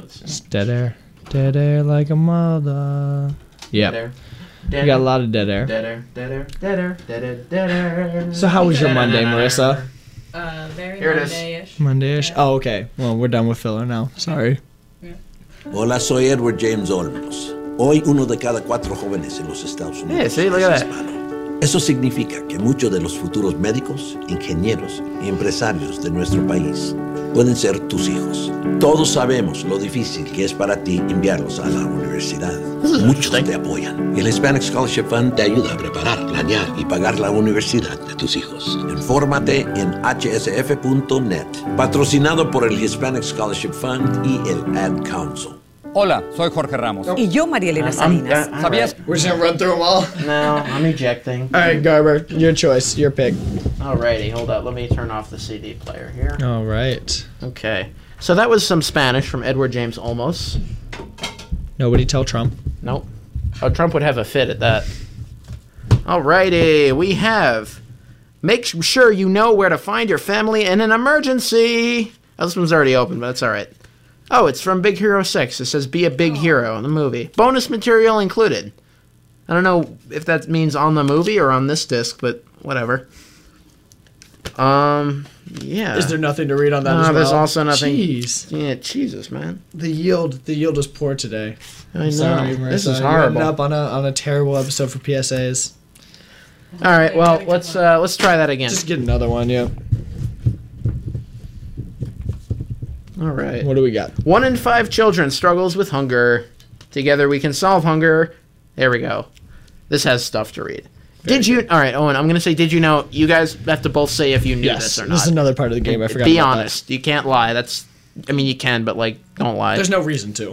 S1: Let's
S2: It's
S1: see.
S2: dead air. Dead air like a mother. Yeah.
S1: Dead air.
S2: We
S1: Dead
S2: got a
S1: air.
S2: lot of dead air.
S1: Dead air. Dead air. Dead air. Dead air. Dead air.
S2: So how was your Monday, Marissa?
S3: Uh, very
S1: Here it is.
S3: Monday-ish.
S2: Monday-ish? Oh, okay. Well, we're done with filler now. Sorry.
S7: Hola, soy Edward James Olmos. Hoy uno de cada cuatro jóvenes en los Estados Unidos
S1: Yeah, see, look at
S7: es
S1: that.
S7: hispano. Eso significa que muchos de los futuros médicos, ingenieros y empresarios de nuestro país pueden ser tus hijos. Todos sabemos lo difícil que es para ti enviarlos a la universidad. Muchos te apoyan. Y el Hispanic Scholarship Fund te ayuda a preparar, planear y pagar la universidad de tus hijos. Infórmate en h s f punto net. Patrocinado por el Hispanic Scholarship Fund y el Ad Council.
S8: Hola, soy Jorge Ramos.
S9: Y yo, María Elena
S1: I'm,
S9: Salinas.
S1: I'm
S8: ¿Sabías?
S2: We're just gonna run through them all.
S1: right. No, I'm ejecting.
S2: All right, Garber, your choice, your pick.
S1: Alrighty, hold up. Let me turn off the C D player here.
S2: All right.
S1: Okay. So that was some Spanish from Edward James Olmos.
S2: Nobody tell Trump.
S1: Nope. Oh, Trump would have a fit at that. Alrighty, we have. Make sure you know where to find your family in an emergency. Oh, this one's already open, but that's alright. Oh, it's from Big Hero six. It says be a big hero in the movie. Bonus material included. I don't know if that means on the movie or on this disc, but whatever. Um, yeah.
S2: Is there nothing to read on that
S1: No,
S2: as well?
S1: there's also nothing.
S2: Jeez.
S1: Yeah, Jesus, man.
S2: The yield, the yield is poor today.
S1: I know.
S2: Sorry,
S1: This
S2: Marissa.
S1: is
S2: You ended
S1: horrible.
S2: up on a on a terrible episode for P S As.
S1: All right, well, let's uh, let's try that again.
S2: Just get another one, yeah.
S1: All right.
S2: What do we got?
S1: One in five children struggles with hunger. Together we can solve hunger. There we go. This has stuff to read. did you? All right, Owen. I'm gonna say, did you know? You guys have to both say if you knew
S2: Yes,
S1: this or
S2: this
S1: not.
S2: is another part of the game. I forgot.
S1: Be
S2: about that.
S1: honest. You can't lie. That's. I mean, you can, but like, don't lie.
S2: There's no reason to.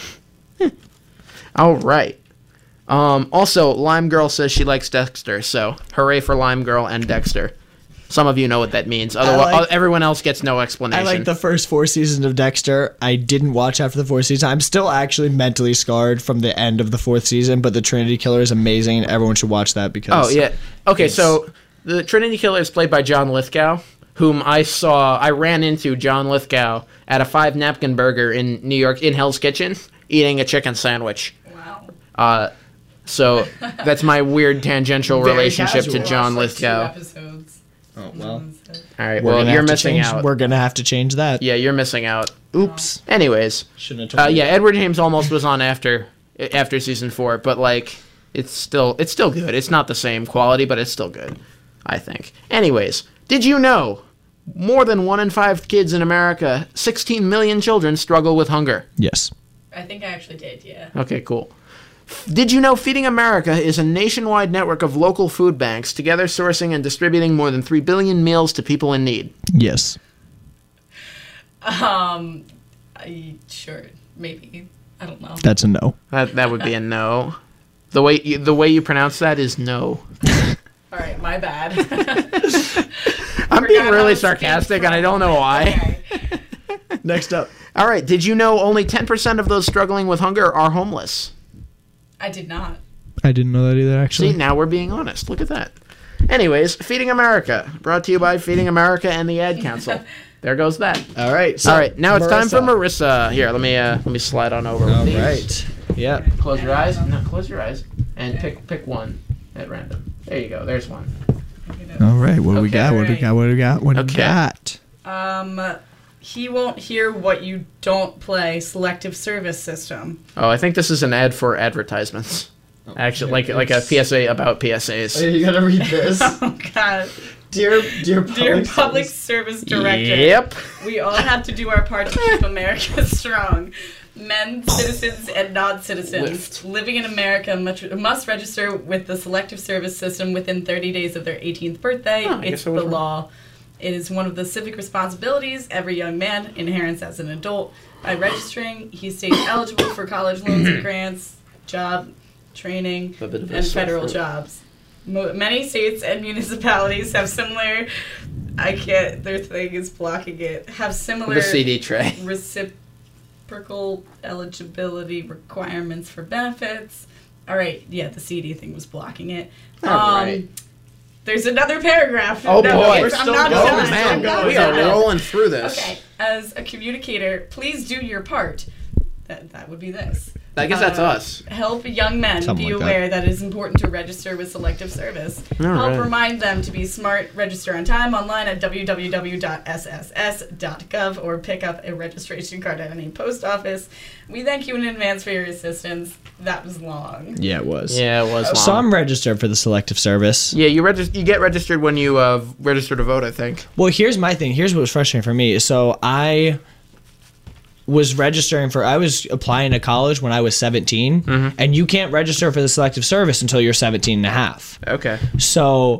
S1: All right. Um, also, Lime Girl says she likes Dexter, so hooray for Lime Girl and Dexter. Some of you know what that means. Otherwise,
S2: like-
S1: everyone else gets no
S2: I
S1: explanation.
S2: like the first four seasons of Dexter. I didn't watch after the fourth season. I'm still actually mentally scarred from the end of the fourth season, but the Trinity Killer is amazing. Everyone should watch that because.
S1: Oh yeah. Okay,
S2: It's-
S1: so the Trinity Killer is played by John Lithgow, whom I saw. I ran into John Lithgow at a five napkin burger in New York in Hell's Kitchen, eating a chicken sandwich.
S3: Wow.
S1: Uh, so that's my weird tangential
S2: Very
S1: relationship
S2: casual.
S1: to John
S3: Watched, like, two
S1: Lithgow.
S3: episodes.
S2: Oh well.
S1: All right,
S2: We're
S1: well
S2: gonna
S1: you're
S2: have to
S1: missing
S2: change-
S1: out.
S2: We're gonna have to change that.
S1: Yeah, you're missing out.
S2: Oops.
S1: Anyways,
S2: Shouldn't have
S1: uh,
S2: told you
S1: yeah,
S2: that.
S1: Edward James almost was on after after season four, but like it's still it's still good. It's not the same quality, but it's still good, I think. Anyways, did you know more than one in five kids in America, sixteen million children, struggle with hunger?
S2: Yes.
S3: I think I actually did, yeah.
S1: Okay, cool. Did you know Feeding America is a nationwide network of local food banks, together sourcing and distributing more than three billion meals to people in need?
S2: Yes.
S3: Um, I, sure, maybe. I don't know.
S2: That's a no.
S1: That that would be a no. The way you, the way you pronounce that is no.
S3: All right, my bad.
S1: I'm being
S3: Forgot how
S1: really
S3: it's spelled
S1: sarcastic, and I don't know why.
S3: Okay.
S2: Next up.
S1: All right, did you know only ten percent of those struggling with hunger are homeless?
S3: I did not.
S2: I didn't know that either. Actually.
S1: See, now we're being honest. Look at that. Anyways, Feeding America, brought to you by Feeding America and the Ad Council. There goes that.
S2: All right. So
S1: All right, now it's time for
S2: Marissa.
S1: Marissa. Here, let me uh, let me slide on over. with
S2: All
S1: these.
S2: right. Yeah.
S1: Close your eyes. No, close your eyes and pick pick one at random. There you go. There's one.
S2: All right. What do we
S1: Okay.
S2: got? What do we
S3: Right.
S2: got? What do we got? What do we
S1: Okay.
S2: got?
S3: Um, he won't hear what you don't play. Selective service system.
S1: Oh, I think this is an ad for advertisements. Actually, like like a P S A about P S As.
S2: You gotta read this,
S3: Oh God,
S2: dear, dear public.
S3: dear public
S2: service.
S3: service director.
S1: Yep.
S3: We all have to do our part to keep America strong. Men, citizens, and non-citizens
S1: Lift.
S3: living in America must, must register with the Selective Service System within thirty days of their eighteenth birthday.
S1: Oh, I
S3: It's
S1: guess I
S3: the
S1: was wrong.
S3: law. It is one of the civic responsibilities every young man inherits as an adult. By registering, he stays eligible for college loans and grants, job training,
S1: A bit of a
S3: and
S1: sore
S3: federal
S1: throat.
S3: jobs. Mo- many states and municipalities have similar. I can't. Their thing is blocking it. Have similar
S1: The C D tray.
S3: reciprocal eligibility requirements for benefits. All right, yeah, the C D thing was blocking it. Um,
S1: All right.
S3: There's another paragraph.
S1: Oh
S3: No,
S1: boy.
S3: I'm
S2: still
S3: not
S2: going.
S3: done.
S1: Oh
S3: I'm
S1: man,
S3: not
S1: we are
S3: done.
S1: rolling through this.
S3: Okay, as a communicator, please do your part. that that would be this.
S1: I guess that's
S3: Uh,
S1: us.
S3: Help young men
S2: Something
S3: be
S2: like that.
S3: aware that it is important to register with Selective Service.
S1: All
S3: Help
S1: right.
S3: remind them to be smart, register on time online at w w w dot s s s dot gov or pick up a registration card at any post office. We thank you in advance for your assistance. That was long.
S2: Yeah, it was.
S1: Yeah, it was long.
S2: So I'm registered for the Selective Service.
S1: Yeah, you register. You get registered when you uh, register to vote, I think.
S2: Well, here's my thing. Here's what was frustrating for me. So I was registering for, I was applying to college when I was seventeen, and you can't register for the Selective Service until you're seventeen and a half.
S1: Okay.
S2: So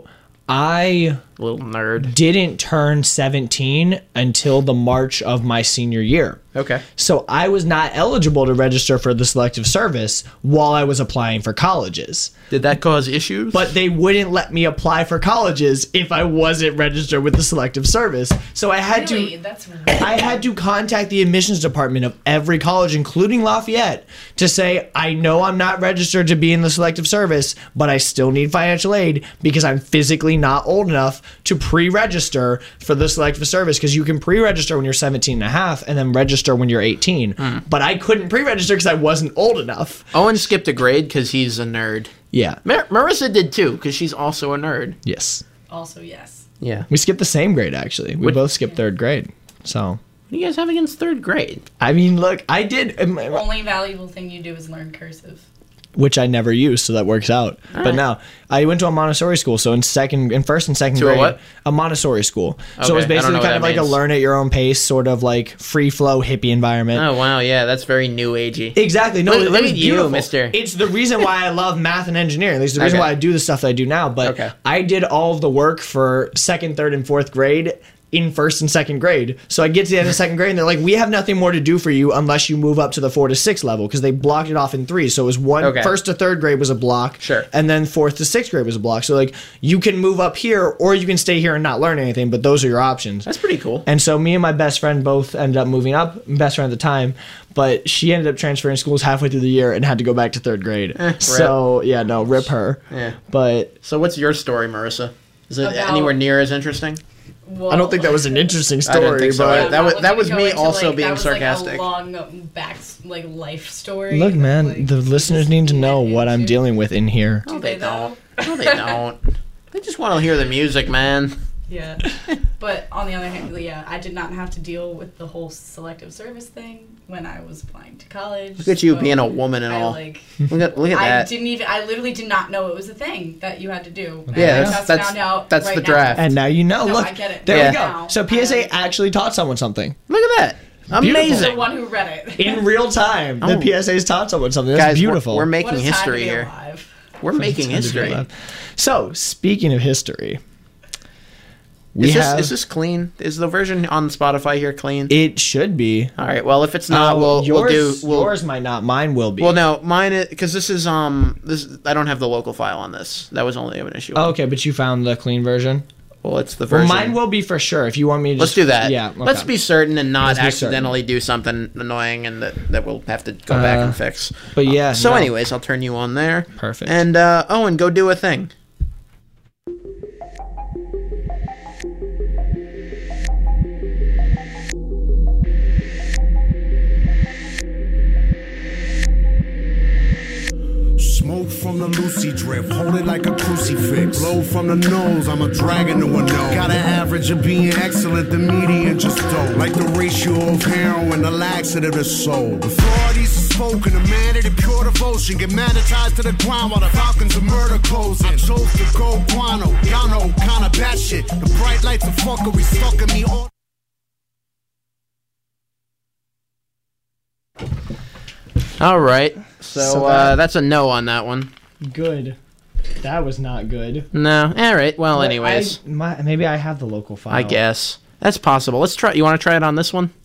S2: I
S1: Little nerd.
S2: didn't turn seventeen until the March of my senior year.
S1: Okay.
S2: So I was not eligible to register for the Selective Service while I was applying for colleges.
S1: Did that cause issues?
S2: But they wouldn't let me apply for colleges if I wasn't registered with the Selective Service. So I had
S3: Really?
S2: to
S3: That's
S2: I had to contact the admissions department of every college, including Lafayette, to say, I know I'm not registered to be in the Selective Service, but I still need financial aid because I'm physically not old enough to pre-register for the Selective Service, because you can pre-register when you're seventeen and a half and then register when you're eighteen. But I couldn't pre-register because I wasn't old enough.
S1: Owen skipped a grade because he's a nerd.
S2: Yeah.
S1: Mar- Marissa did too because she's also a nerd.
S2: Yes.
S3: also yes.
S1: Yeah.
S2: We skipped the same grade, actually. We
S1: What-
S2: both skipped third grade. So,
S1: What do you guys have against third grade?
S2: I mean, look, I did, um,
S3: Only valuable thing you do is learn cursive.
S2: which I never used, so that works out. But
S1: right.
S2: now, I went to a Montessori school, so in second, in first and second
S1: To a
S2: grade,
S1: what?
S2: a Montessori school. So
S1: Okay,
S2: it was
S1: I don't
S2: basically
S1: know what
S2: kind
S1: that
S2: of like
S1: means.
S2: a learn at your own pace, sort of like free flow hippie environment.
S1: Oh wow, yeah, that's very new agey.
S2: Exactly. No,
S1: Look-
S2: it
S1: look
S2: was
S1: at you,
S2: beautiful.
S1: mister.
S2: It's the reason why I love math and engineering. It's the reason
S1: Okay.
S2: why I do the stuff that I do now. But
S1: Okay.
S2: I did all of the work for second, third, and fourth grade in first and second grade. So I get to the end of second grade and they're like, we have nothing more to do for you unless you move up to the four to six level, because they blocked it off in three. So it was one
S1: Okay.
S2: first to third grade was a block.
S1: Sure.
S2: And then fourth to sixth grade was a block. So like you can move up here or you can stay here and not learn anything, but those are your options.
S1: That's pretty cool.
S2: And so me and my best friend both ended up moving up, best friend at the time, but she ended up transferring schools halfway through the year and had to go back to third grade.
S1: rip.
S2: So yeah, no, rip her.
S1: Yeah.
S2: But
S1: So what's your story, Marissa? Is it
S3: About-
S1: anywhere near as interesting?
S3: Well,
S2: I don't think that was an interesting
S1: I didn't
S2: story.
S1: think so.
S2: but
S1: That was-
S3: not
S1: that
S3: gonna
S1: was
S3: go
S1: me
S3: into,
S1: also
S3: like,
S1: being
S3: that was,
S1: sarcastic.
S3: Like a long back, like life story.
S2: look, man,
S3: like,
S2: the listeners need to know what I'm
S3: into-
S2: dealing with in here.
S1: No,
S3: Do
S1: they
S3: they, though?
S1: don't. No, they don't. They just want to hear the music, man.
S3: Yeah. But on the other hand, yeah, I did not have to deal with the whole selective service thing when I was applying to college.
S1: Look at you
S3: so
S1: being a woman and
S3: I,
S1: all.
S3: Like,
S1: Look at look at
S3: I
S1: that.
S3: didn't even. I literally did not know it was a thing that you had to do. And
S1: Yeah,
S3: I
S1: that's-
S3: just
S1: that's-
S3: found out
S1: that's
S3: right
S1: the
S3: now.
S1: draft.
S2: And now you know.
S3: No,
S2: Look,
S3: I get it.
S2: there
S1: Yeah.
S2: we go.
S3: Now,
S2: So P S A
S3: I-
S2: actually taught someone something
S1: Look at that.
S3: The
S1: Amazing.
S3: one who read it.
S2: in real time.
S1: Oh.
S2: The P S A's taught someone something. That's
S1: Guys, we're-
S2: beautiful.
S1: We're,
S3: What
S1: making
S3: a time to
S1: history
S3: be
S1: here.
S3: alive.
S1: We're making
S2: Time to be
S1: history.
S2: alive. So speaking of history, we
S1: Is this,
S2: have.
S1: is this clean? Is the version on Spotify here clean?
S2: It should be.
S1: All right. Well, if it's not,
S2: Uh,
S1: we'll
S2: yours,
S1: we'll do. We'll,
S2: yours might not. Mine will be.
S1: Well, no, mine because this is um this I don't have the local file on this. That was only an issue.
S2: Oh, okay, but you found the clean version.
S1: Well, it's the
S2: Well,
S1: version.
S2: mine will be for sure. If you want me to,
S1: Let's
S2: just,
S1: do that.
S2: Yeah. Okay.
S1: Let's be certain and not
S2: Let's be certain.
S1: accidentally do something annoying and that, that we'll have to go back
S2: Uh,
S1: and fix.
S2: But yeah.
S1: So,
S2: no.
S1: anyways, I'll turn you on there.
S2: Perfect.
S1: And uh, Owen, go do a thing.
S9: Smoke from the Lucy drip, hold it like a crucifix. Blow from the nose, I'm a dragon to a nose. Got an average of being excellent, the median just don't. Like the ratio of heroin, the laxative of the soul. Before all these are spoken, a man of the pure devotion. Get magnetized to the ground while the falcons of murder closing. I chose to go guano, Gano, kinda batshit. The bright lights of fuckery stuck in me all.
S1: All right. So,
S2: So
S1: uh,
S2: that-
S1: that's a no on that one.
S2: Good. That was not good.
S1: No. All right. Well,
S2: But
S1: anyways,
S2: I, my, maybe I have the local file.
S1: I guess that's possible. Let's try. You want to try it on this one?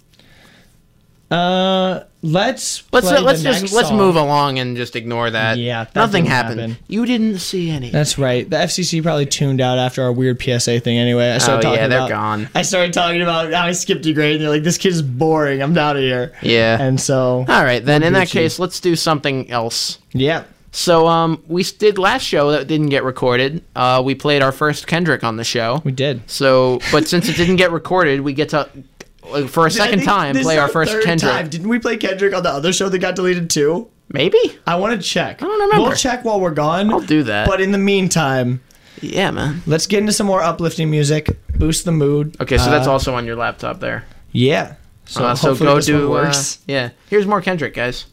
S2: Uh, let's
S1: Let's
S2: play
S1: uh, let's
S2: the
S1: just
S2: next
S1: let's
S2: song.
S1: move along and just ignore that.
S2: Yeah, that
S1: nothing
S2: didn't
S1: happened.
S2: happen.
S1: You didn't see any.
S2: That's right. The F C C probably tuned out after our weird P S A thing. Anyway, I started
S1: Oh,
S2: talking
S1: yeah, they're
S2: about,
S1: gone.
S2: I started talking about how I skipped a grade, and they're like, "This kid's boring. I'm out of here."
S1: Yeah.
S2: And so,
S1: All right, then in that
S2: Gucci.
S1: case, let's do something else.
S2: yeah,
S1: So, um, we s- did last show that didn't get recorded. Uh, we played our first Kendrick on the show.
S2: we did.
S1: So, but since it didn't get recorded, we get to like, for a
S2: I
S1: second
S2: think
S1: time,
S2: this
S1: play
S2: is
S1: our first
S2: third
S1: Kendrick.
S2: time. Didn't we play Kendrick on the other show that got deleted too?
S1: Maybe?
S2: I want to check.
S1: I don't remember.
S2: We'll check while we're gone.
S1: I'll do that.
S2: But in the meantime,
S1: yeah, man.
S2: let's get into some more uplifting music. Boost the mood.
S1: Okay, so that's
S2: Uh,
S1: also on your laptop there.
S2: Yeah. So,
S1: Uh, so
S2: hopefully
S1: go
S2: this one
S1: do. Uh,
S2: works.
S1: yeah. Here's more Kendrick, guys.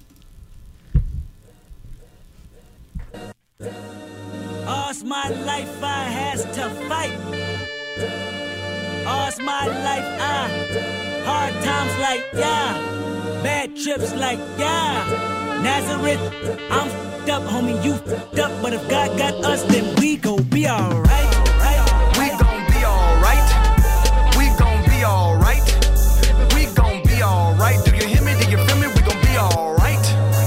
S4: All's my life I has to fight. All's my life I hard times like yeah, bad trips like yeah. Nazareth, I'm f***ed up, homie, you f***ed up, but if God got us, then we gon' be alright.
S5: We gon' be alright. We gon' be alright. We gon' be alright. Do you hear me? Do you feel me? We gon' be alright.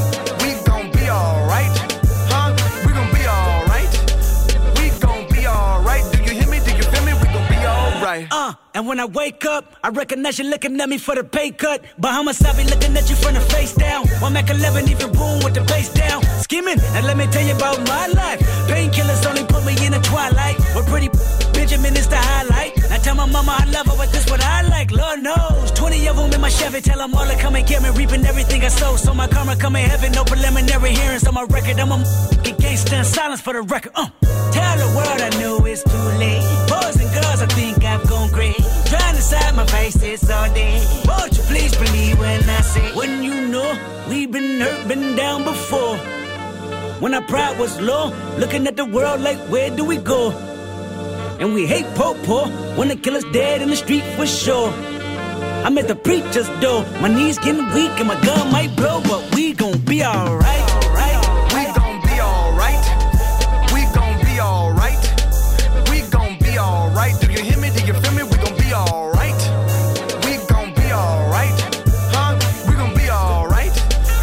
S5: We gon' be alright. Huh? We gon' be alright. We gon' be alright. Do you hear me? Do you feel me? We gon' be alright.
S4: Uh, and when I wake up, I recognize you looking at me for the pay cut. Bahamas, I be looking at you from the face down. One Mac eleven, even boom with the bass down. Skimming, and let me tell you about my life. Painkillers only put me in the twilight. We're pretty Benjamin is the highlight. I tell my mama I love her, but this what I like. Lord knows, twenty of them in my Chevy. Tell them all to come and get me, reaping everything I sow. So my karma come in heaven, no preliminary hearings on my record. I'm a f***ing gangster in silence for the record. Uh. Tell the world I know it's too late. Boys and girls, I think I've gone great. Trying to side my face, it's all day. Won't you please believe when I say, when you know we've been hurt, been down before. When our pride was low, looking at the world like, where do we go? And we hate po-po, when the killer's dead in the street for sure. I'm at the preacher's door, my knees getting weak and my gun might blow, but we gon' be alright.
S5: We gon' be alright. We gon' be alright. We gon' be alright. Do you hear me? Do you feel me? We gon' be alright. We gon' be alright. Huh? We gon' be alright.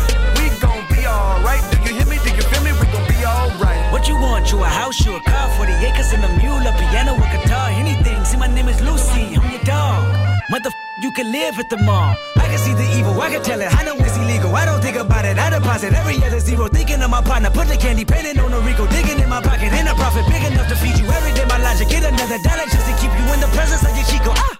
S5: We gon' be alright. Do you hear me? Do you feel me? We gon' be alright.
S4: What you want? You a house, you a car, forty acres and a mule, a piano, a guitar, anything. See, my name is Lucy, I'm your dog. Mother, you can live at the mall. I can see the evil, I can tell it. I know it's illegal. I don't think about it. I deposit every other zero. Thinking of my partner, put the candy painting on a Rico. Digging in my pocket, in a profit big enough to feed you every day. My logic, get another dollar just to keep you in the presence of your Chico. Ah!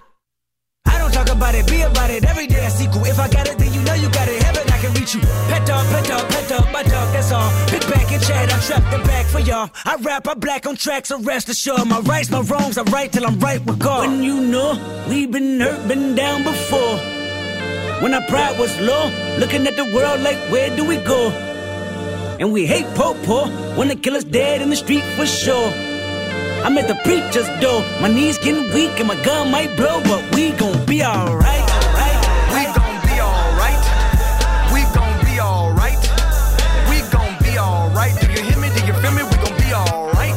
S4: I don't talk about it, be about it. Every day I sequel. If I got it, then you know you got it. Heaven, I can reach you. Pet dog, pet dog, pet dog, my dog, that's all. Pick back and chat, I'm trapped the back for y'all. I rap, I black on tracks, so rest assured. My rights, my wrongs, I right till I'm right with God. When you know we've been hurt, been down before. When our pride was low, looking at the world like, where do we go? And we hate po-po, when the killer's dead in the street for sure. I'm at the preacher's door, my knees getting weak and my gun might blow, but we gon' be alright.
S5: We gon' be alright. We gon' be alright. We gon' be alright. Do you hear me? Do you feel me? We gon' be alright.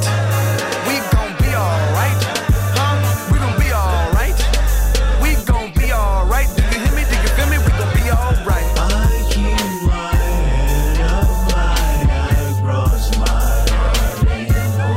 S5: We gon' be alright. Huh? We gon' be alright. We gon' be alright. Do you hear me? Do you feel me? We gon' be alright.
S6: I keep my head up high across my heart. Ain't no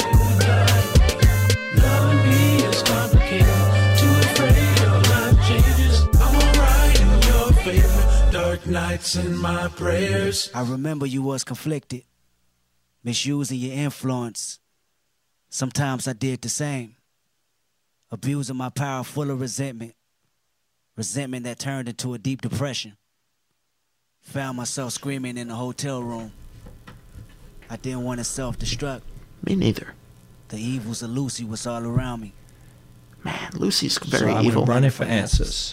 S6: deny. Loving me is complicated. Too afraid of life changes. I'm alright in your favor. Dark nights in my prayers.
S4: I remember you was conflicted, misusing your influence. Sometimes I did the same, abusing my power full of resentment. Resentment that turned into a deep depression. Found myself screaming in the hotel room. I didn't want to self-destruct.
S1: Me neither.
S4: The evils of Lucy was all around me.
S1: Man, Lucy's very
S2: so I'm
S1: evil.
S2: running for answers.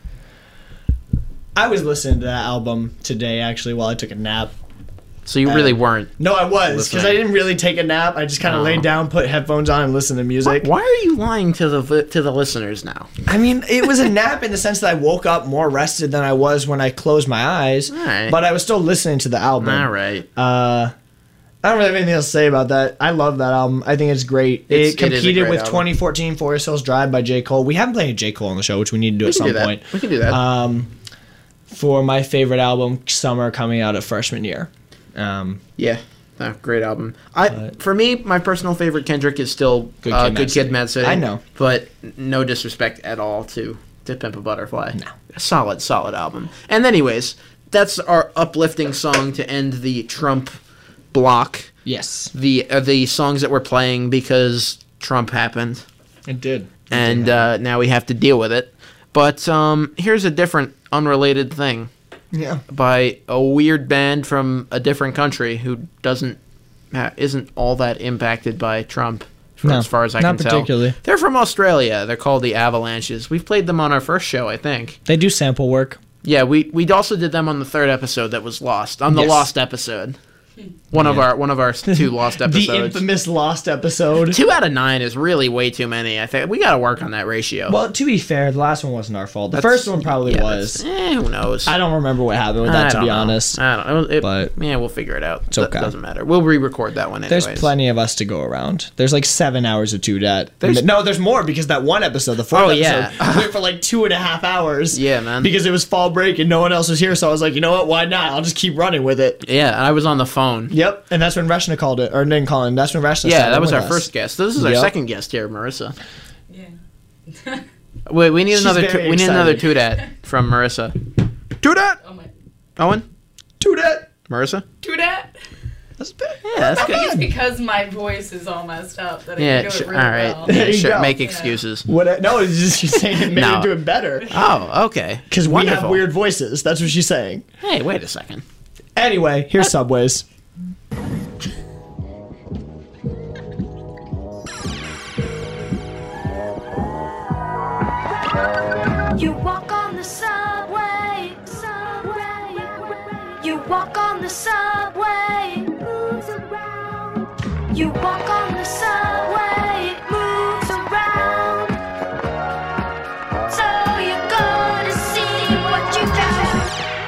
S2: I was listening to that album today, actually, while I took a nap.
S1: So you
S2: Uh,
S1: really weren't.
S2: No, I was, because
S1: Listening.
S2: I didn't really take a nap. I just kind of
S1: Oh.
S2: laid down, put headphones on, and listened to music.
S1: Why are you lying to the to the listeners now?
S2: I mean, it was a nap in the sense that I woke up more rested than I was when I closed my eyes.
S1: All right.
S2: But I was still listening to the album.
S1: All right.
S2: Uh, I don't really have anything else to say about that. I love that album. I think it's great.
S1: It's-
S2: it
S1: it is a
S2: competed
S1: great
S2: with
S1: album.
S2: twenty fourteen Forest Hills Drive by J. Cole. We haven't played a J. Cole on the show, which we need to do
S1: We
S2: at
S1: can
S2: some
S1: do that.
S2: point.
S1: We can do that.
S2: Um, for my favorite album, Summer, coming out of freshman year. Um,
S1: Yeah, no, great album. I for me, my personal favorite Kendrick is still
S2: Good
S1: uh,
S2: Kid,
S1: Good
S2: Mad
S1: Kid,
S2: City.
S1: Mad City.
S2: I know.
S1: but no disrespect at all to to Pimp a Butterfly. No, solid, solid album. And anyways, that's our uplifting song to end the Trump block.
S2: yes,
S1: The uh, the songs that we're playing because Trump happened,
S2: it did.
S1: and uh, now we have to deal with it. But um, here's a different, unrelated thing
S2: Yeah.
S1: by a weird band from a different country who doesn't ha- isn't all that impacted by Trump, for,
S2: No,
S1: as far as I
S2: not
S1: can tell.
S2: particularly.
S1: They're from Australia. They're called the Avalanches. We've played them on our first show, I think.
S2: They do sample work.
S1: Yeah, we we also did them on the third episode that was lost. On the
S2: Yes.
S1: lost episode. One of our one of our two lost episodes.
S2: The infamous lost episode.
S1: Two out of nine is really way too many. I think we got to work on that ratio.
S2: Well, to be fair, the last one wasn't our fault. The
S1: That's-
S2: first one probably
S1: yeah,
S2: was.
S1: that's- Eh, who knows?
S2: I don't remember what happened with
S1: I
S2: that, to
S1: don't
S2: be
S1: know.
S2: honest.
S1: I don't know. It,
S2: But-
S1: yeah, we'll figure it out.
S2: It's
S1: That
S2: okay.
S1: doesn't matter. We'll re-record that one anyways.
S2: There's plenty of us to go around. There's like seven hours of two dat.
S1: There's-
S2: No, there's more because that one episode, the fourth
S1: Oh,
S2: episode,
S1: yeah.
S2: went for like two and a half hours.
S1: Yeah, man.
S2: Because it was fall break and no one else was here, so I was like, you know what? Why not? I'll just keep running with it.
S1: Yeah, I was on the phone.
S2: Yep, and that's when Reshna called it, or didn't call him. That's when Reshna.
S1: Yeah,
S2: sat in
S1: that was
S2: with
S1: our
S2: us.
S1: first guest. So this is our
S2: Yep.
S1: second guest here, Marissa.
S3: Yeah.
S1: Wait, we need
S2: She's
S1: another.
S2: very
S1: Tu- we need another
S2: excited.
S1: Tudat from Marissa. Tudat.
S3: Oh my.
S1: Owen.
S2: Two dat.
S1: Marissa.
S3: Do that.
S2: That's bad.
S1: Yeah, that's
S3: I think
S1: good.
S3: it's because my voice is all messed up that I
S1: Yeah,
S3: can do
S1: sure.
S3: it really
S1: all right.
S3: well.
S2: There
S1: Yeah,
S2: you
S1: sure.
S2: go.
S1: Make
S3: Yeah.
S1: excuses.
S2: What? No, it's just she's saying it made
S1: No.
S2: her do it better
S1: Oh, okay.
S2: because we have
S1: Wonderful.
S2: weird voices. That's what she's saying.
S1: Hey, wait a second.
S2: Anyway, here's Subways.
S10: You walk on the subway, subway. You walk on the subway, moves around. You walk on the subway, moves around. So you go to see what you found.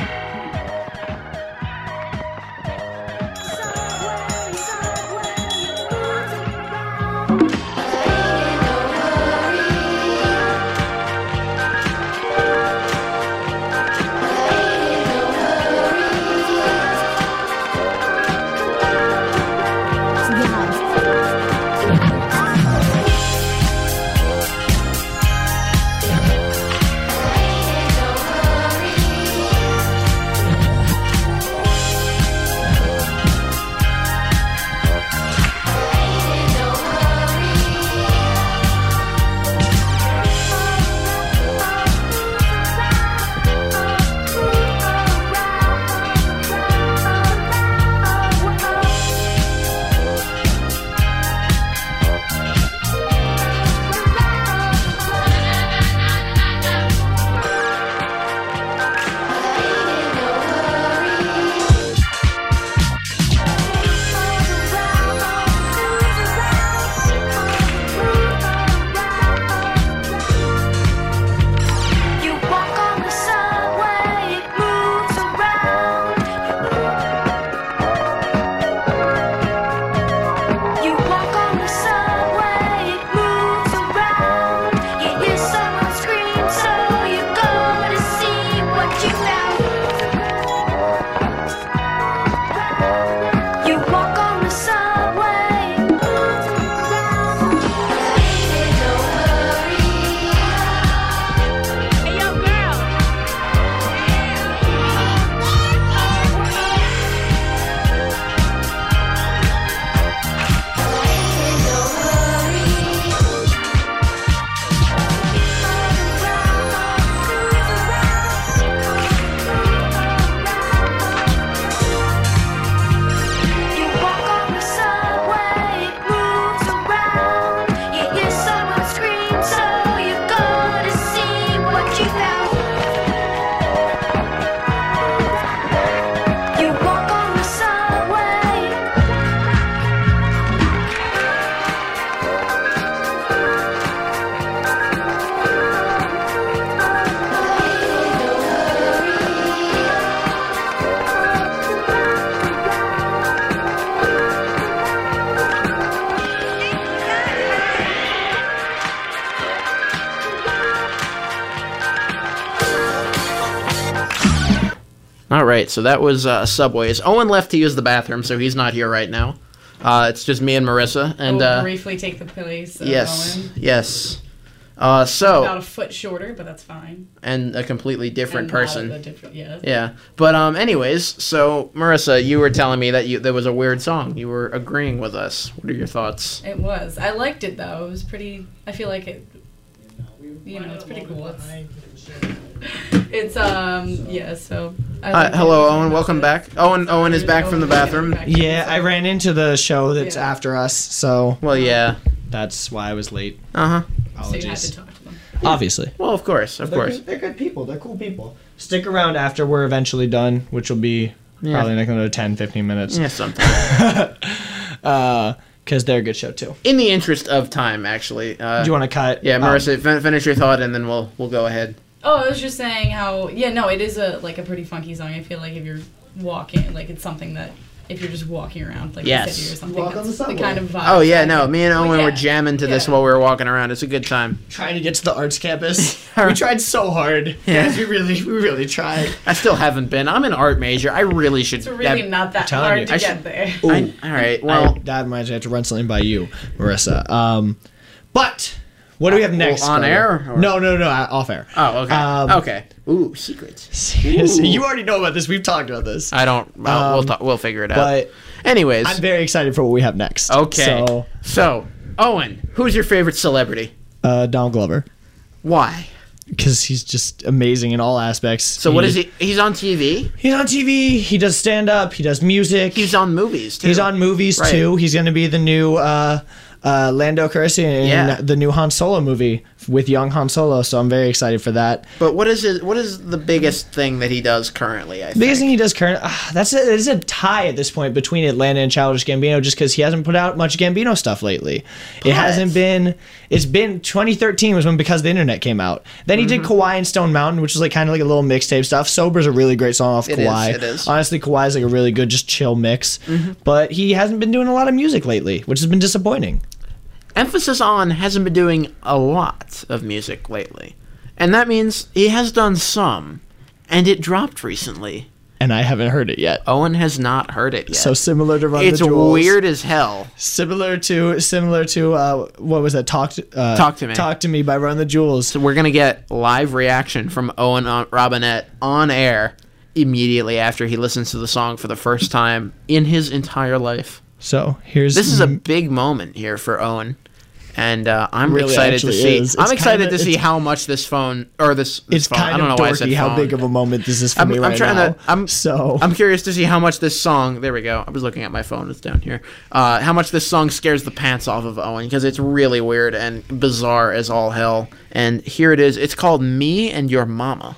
S10: Subway, subway, moves around. Ain't no hurry. You walk on the subway, it moves around. You walk on the subway, it moves around. You hear someone scream, so you go to see what you found. You walk on the subway, it moves around. Ain't no hurry. Hey, yo, girl. You walk on the subway, it moves around. You hear someone scream, so you go to see what you found. You walk on the subway.
S1: All right, so that was uh, Subways. Owen left to use the bathroom, so he's not here right now. Uh, it's just me and Marissa, and
S3: we'll
S1: uh,
S3: briefly take the place of
S1: yes,
S3: Owen.
S1: yes. Uh,
S3: About
S1: so
S3: a foot shorter, but that's fine.
S1: and a completely different
S3: And not
S1: person.
S3: a different, yeah.
S1: Yeah, but um, anyways, so Marissa, you were telling me that you there was a weird song. You were agreeing with us. What are your thoughts?
S3: It was. I liked it though. It was pretty. I feel like it you know, it's pretty cool. It's, it's um, yeah. So. I
S1: Hi,
S3: like
S1: hello,
S3: it.
S1: Owen. Welcome back. Owen. Owen is back from the bathroom.
S2: Yeah, I ran into the show that's
S3: Yeah.
S2: after us, so
S1: Well, yeah.
S2: that's why I was late.
S1: Uh huh.
S3: So you had
S2: Apologies.
S3: to talk to them.
S2: Obviously.
S1: Well, of course, of
S2: They're
S1: course.
S2: good, they're good people. They're cool people. Stick around after we're eventually done, which will be
S1: Yeah.
S2: probably like another ten, fifteen minutes.
S1: Yeah, sometimes.
S2: Uh, because they're a good show too.
S1: In the interest of time, actually. Uh,
S2: Do you want to cut?
S1: yeah,
S2: um,
S1: Marissa, fin- finish your thought, and then we'll we'll go ahead.
S3: Oh, I was just saying how yeah, no, it is a like a pretty funky song. I feel like if you're walking, like it's something that if you're just walking around, like
S1: Yes.
S3: the city or something,
S2: Walk on
S3: that's
S2: the
S3: the,
S2: subway.
S3: kind of vibe.
S1: Oh yeah,
S3: that I
S1: no,
S3: think-
S1: me and Owen
S3: Well,
S1: were
S3: yeah.
S1: jamming to this
S3: Yeah.
S1: while we were walking around. It's a good time.
S2: Trying to get to the arts campus. We tried so hard.
S1: Yeah.
S2: Guys, we really, we really tried.
S1: I still haven't been. I'm an art major. I really should.
S3: It's really
S1: have-
S3: not that
S2: telling
S3: hard
S2: you.
S3: to
S1: I
S3: get
S1: should-
S3: there.
S1: I, all right. Well,
S2: I, that reminds me, I have to run something by you, Marissa. Um, but what do we have next?
S1: Well, on
S2: Carter?
S1: air, or-
S2: No, no, no, uh, off air.
S1: oh, okay.
S2: Um,
S1: okay. Ooh, secrets.
S2: Seriously, you already know about this. We've talked about this.
S1: I don't. Well, we'll
S2: Um,
S1: talk, we'll figure it out.
S2: But
S1: Anyways,
S2: I'm very excited for what we have next.
S1: okay.
S2: So,
S1: So, Owen, who's your favorite celebrity?
S2: uh, Donald Glover,
S1: Why?
S2: because he's just amazing in all aspects.
S1: So, what is he? He's on T V.
S2: He's on T V. He does stand up. He does music.
S1: He's on movies too.
S2: He's on movies
S1: Right.
S2: too. He's going to be the new uh, uh, Lando Calrissian in
S1: Yeah.
S2: the new Han Solo movie with young Han Solo. So I'm very excited for that.
S1: But what is his? What is the biggest thing that he does currently? I
S2: The biggest thing
S1: think.
S2: he does current, uh, that's a, it's a tie at this point between Atlanta and Childish Gambino, just because he hasn't put out much Gambino stuff lately. It hasn't been. It's been twenty thirteen was when Because the Internet came out. Then he
S1: Mm-hmm.
S2: did Kawhi and Stone Mountain, which is like kind of like a little mixtape stuff. Sober's a really great song off
S1: It is,
S2: Kawhi.
S1: it is.
S2: Honestly, Kawhi's like a really good, just chill mix.
S1: Mm-hmm.
S2: But he hasn't been doing a lot of music lately, which has been disappointing.
S1: Emphasis on hasn't been doing a lot of music lately, and that means he has done some, and it dropped recently.
S2: And I haven't heard it yet.
S1: Owen has not heard it yet.
S2: So similar to Run
S1: it's
S2: the Jewels.
S1: weird as hell.
S2: Similar to similar to uh, what was that? Talk to uh,
S1: Talk to Me.
S2: Talk to Me by Run the Jewels.
S1: So we're gonna get live reaction from Owen on- Robinette on air immediately after he listens to the song for the first time in his entire life.
S2: So here's
S1: This is a big moment here for Owen, and uh, I'm
S2: Really
S1: excited to
S2: actually
S1: see.
S2: is.
S1: I'm
S2: It's
S1: excited
S2: kinda-
S1: to see
S2: it's-
S1: how much this phone or this. this
S2: It's
S1: phone,
S2: kind
S1: I don't
S2: of
S1: know why I said
S2: dorky how
S1: phone.
S2: big of a moment this is for
S1: I'm,
S2: me
S1: I'm
S2: right
S1: trying
S2: now.
S1: to. I'm
S2: so
S1: I'm curious to see how much this song. There we go. I was looking at my phone. It's down here. Uh, how much this song scares the pants off of Owen because it's really weird and bizarre as all hell. And here it is. It's called "Me and Your Mama."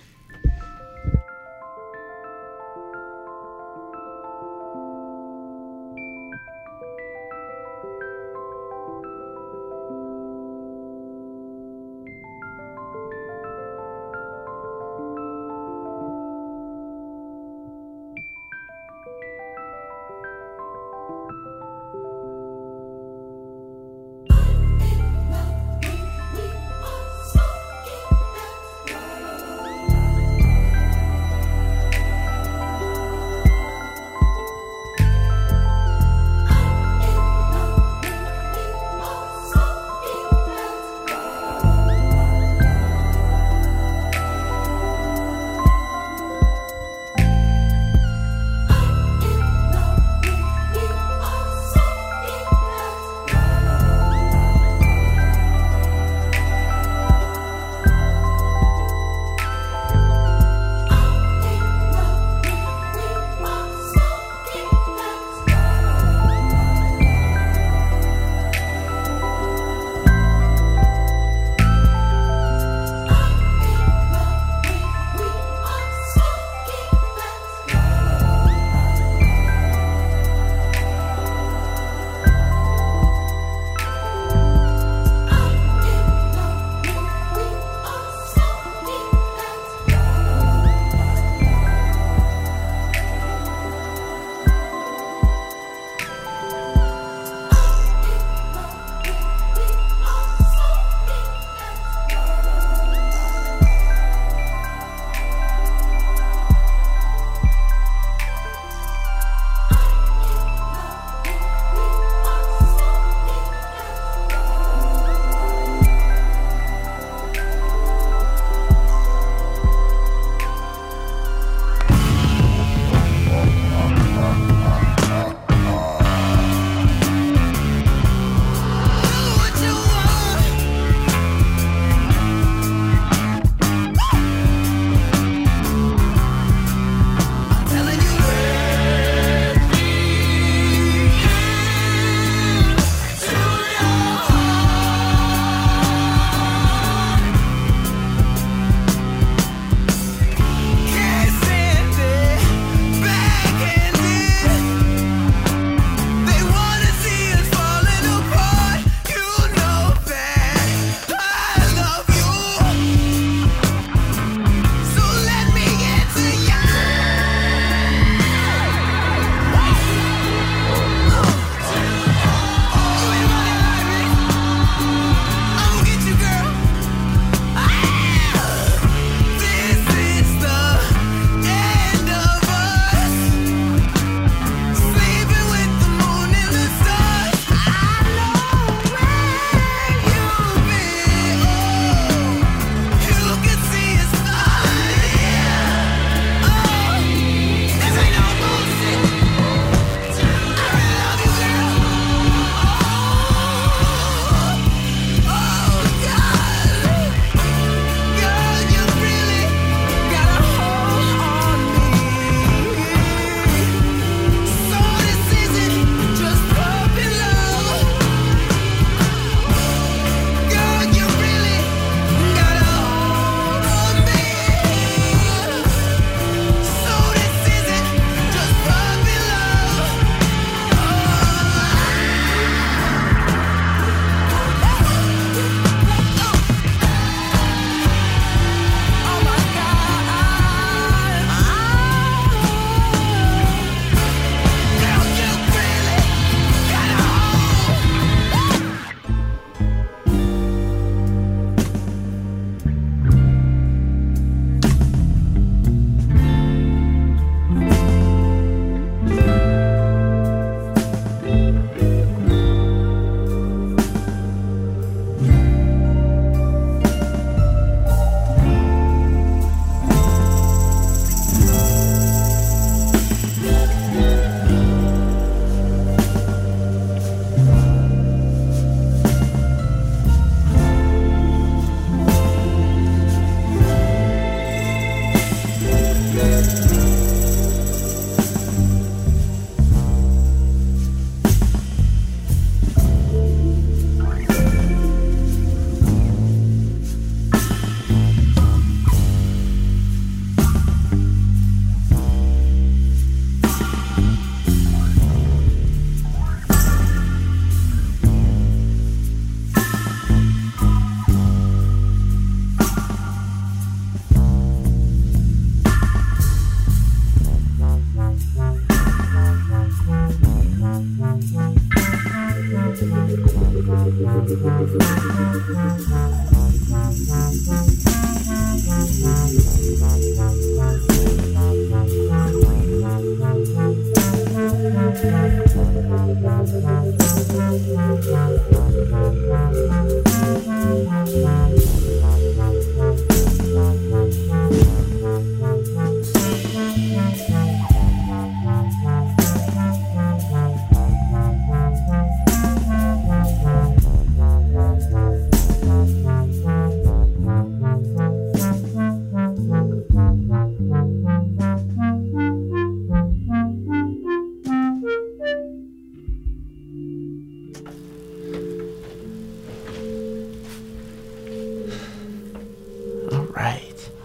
S1: All right.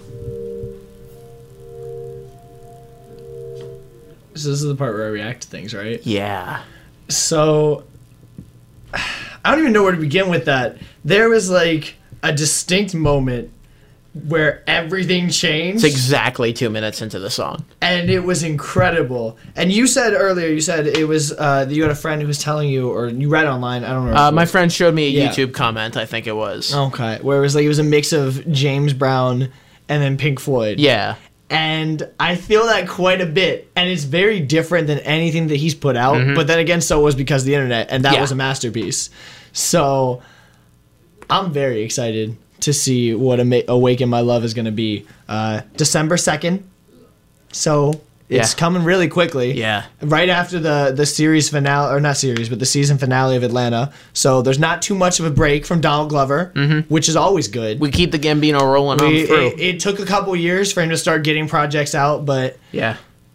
S2: So this is the part where I react to things, right?
S1: Yeah.
S2: So I don't even know where to begin with that. There was like a distinct moment where everything changed.
S1: It's exactly two minutes into the song.
S2: And it was incredible. And you said earlier, you said it was uh, that you had a friend who was telling you, or you read online, I don't remember.
S1: Uh, my friend showed me a
S2: Yeah.
S1: YouTube comment, I think it was.
S2: Okay, where it was like it was a mix of James Brown and then Pink Floyd.
S1: Yeah.
S2: And I feel that quite a bit, and it's very different than anything that he's put out.
S1: Mhm.
S2: But then again, so was Because of the Internet, and that
S1: Yeah.
S2: was a masterpiece. So I'm very excited to see what Ama- Awaken My Love is going to be. Uh, December second, so it's
S1: Yeah.
S2: coming really quickly.
S1: Yeah.
S2: Right after the the series finale, or not series, but the season finale of Atlanta. So there's not too much of a break from Donald Glover, which is always good.
S1: We keep the Gambino rolling
S2: We-
S1: on through.
S2: it, it took a couple years for him to start getting projects out, but
S1: yeah.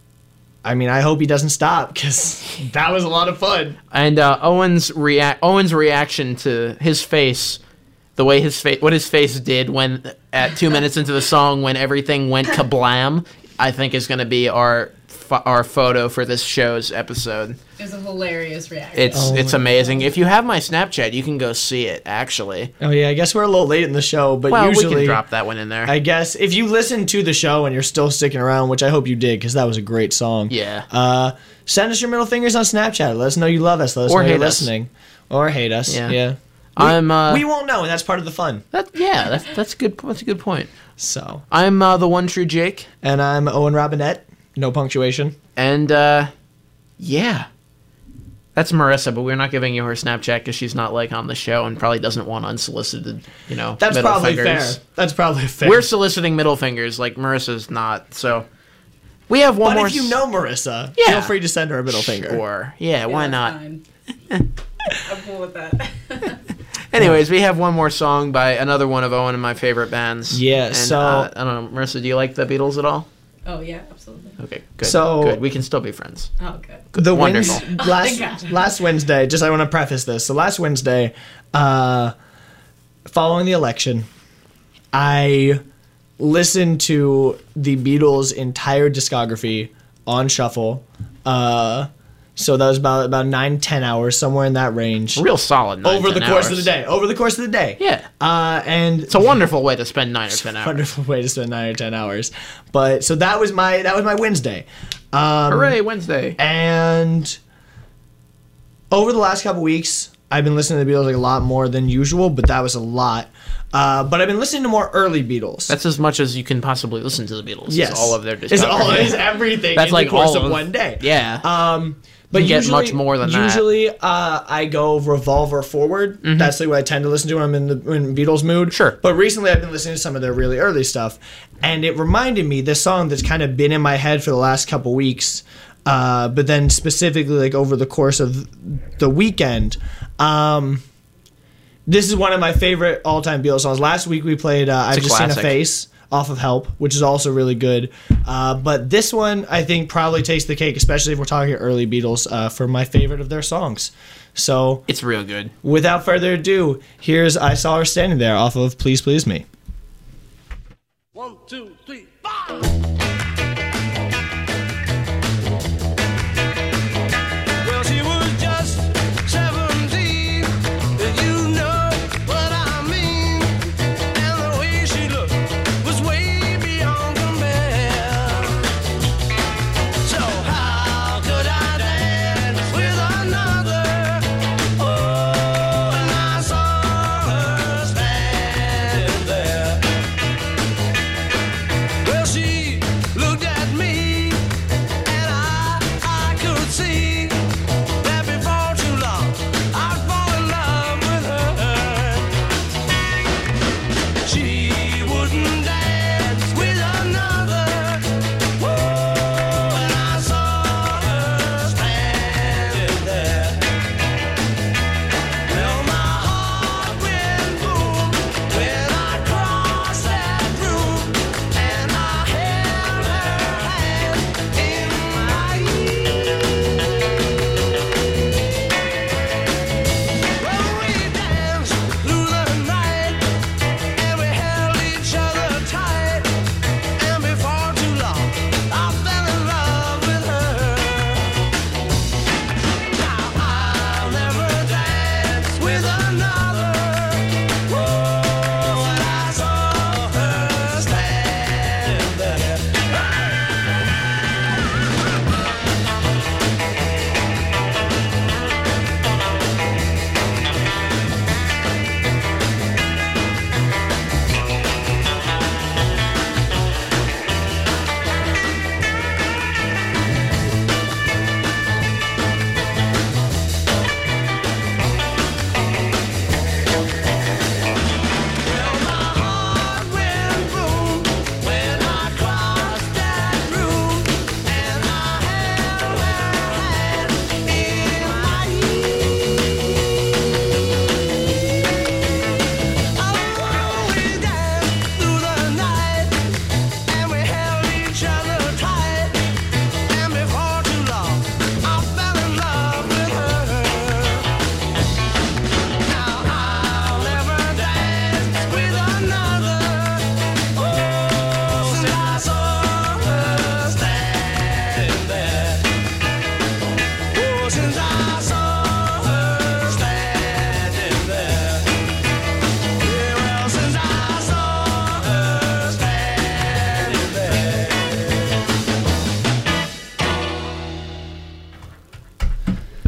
S2: I mean, I hope he doesn't stop because that was a lot of fun.
S1: And uh, Owen's react Owen's reaction to his face, the way his face, what his face did when at two minutes into the song when everything went kablam, I think is going to be our pho- our photo for this show's episode.
S3: It was a hilarious reaction.
S1: It's
S2: Oh
S1: it's
S2: my
S1: amazing. If you have my Snapchat, you can go see it. Actually,
S2: Oh yeah, I guess we're a little late in the show, but
S1: well,
S2: usually
S1: we can drop that one in there.
S2: I guess if you listen to the show and you're still sticking around, which I hope you did because that was a great song.
S1: Yeah.
S2: Uh, send us your middle fingers on Snapchat. Let us know you love us. Let us
S1: Or
S2: know you're
S1: hate us.
S2: listening. Or hate us.
S1: Yeah.
S2: Yeah. We,
S1: I'm. Uh,
S2: we won't know, and that's part of the fun.
S1: that, yeah, that's that's good. That's a good point.
S2: So,
S1: I'm uh, the one true Jake,
S2: and I'm Owen Robinette. No punctuation.
S1: and uh, yeah, that's Marissa. But we're not giving you her Snapchat because she's not like on the show and probably doesn't want unsolicited. You know,
S2: That's
S1: middle
S2: probably
S1: fingers.
S2: fair. That's probably fair.
S1: We're soliciting middle fingers, like Marissa's not. So we have one
S2: but
S1: more.
S2: if you know Marissa,
S1: Yeah.
S2: feel free to send her a middle finger.
S1: Sure. Yeah, why
S3: that's
S1: not?
S3: fine. I'm cool with that.
S1: Anyways, we have one more song by another one of Owen and my favorite bands.
S2: Yeah,
S1: And,
S2: so-
S1: uh, I don't know, Marissa, do you like the Beatles at all?
S3: Oh yeah, absolutely.
S1: Okay, good.
S2: So-
S1: good. We can still be friends.
S3: Oh good.
S1: Good.
S2: The
S1: Wonderful.
S2: Wednes-
S3: Thank
S2: last
S3: God.
S2: last Wednesday, just I want to preface this. So last Wednesday, uh, following the election, I listened to the Beatles' entire discography on shuffle. Uh, so that was about about nine ten hours, somewhere in that range.
S1: Real solid. Nine,
S2: Over the
S1: ten
S2: course
S1: hours.
S2: of the day. Over the course of the day.
S1: Yeah.
S2: Uh, and
S1: It's a wonderful way to spend nine or ten hours.
S2: wonderful way to spend nine or ten hours. But so that was my that was my Wednesday. Um,
S1: Hooray, Wednesday.
S2: And over the last couple weeks, I've been listening to the Beatles like a lot more than usual, but that was a lot. Uh, but I've been listening to more early Beatles.
S1: That's as much as you can possibly listen to the Beatles.
S2: yes,
S1: It's all of their discography.
S2: It's all is everything.
S1: That's
S2: in
S1: like
S2: the course
S1: all
S2: of
S1: of-
S2: one day.
S1: Yeah.
S2: Um, but
S1: You get
S2: usually,
S1: much more than that.
S2: usually, uh, I go Revolver forward. That's like what I tend to listen to when I'm in the in Beatles mood.
S1: Sure.
S2: But recently, I've been listening to some of their really early stuff, and it reminded me this song that's kind of been in my head for the last couple weeks. Uh, but then specifically, like over the course of the weekend, um, this is one of my favorite all-time Beatles songs. Last week we played uh, "I've
S1: a
S2: Just Seen a
S1: classic.
S2: Face" off of Help, which is also really good. Uh, but this one, I think, probably takes the cake, especially if we're talking early Beatles, uh, for my favorite of their songs. So,
S1: It's real good.
S2: without further ado, here's "I Saw Her Standing There" off of "Please Please Me."
S5: One, two, three, four. Well, she was just seventeen. You know what I mean. And the way she looked was way beyond compare. So how could I dance with another? Oh, and I saw her standing there.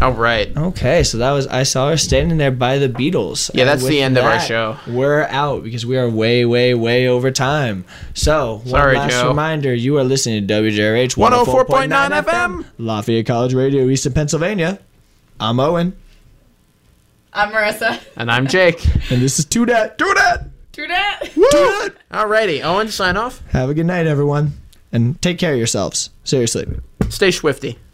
S1: All right.
S2: Okay, so that was I saw her standing there by the Beatles.
S1: Yeah,
S2: And
S1: that's
S2: with
S1: the end of our
S2: that,
S1: show.
S2: We're out because we are way, way, way over time. So,
S1: Sorry,
S2: one last
S1: Joe.
S2: reminder, you are listening to W J R H
S1: one oh four point nine F M.
S2: Lafayette College Radio, Easton, Pennsylvania. I'm Owen.
S3: I'm Marissa.
S1: And I'm Jake.
S2: And this is Two Dat. Do that!
S3: True that.
S2: Woo!
S1: Alrighty, Owen, sign off.
S2: Have a good night, everyone. And take care of yourselves. Seriously.
S1: Stay swifty.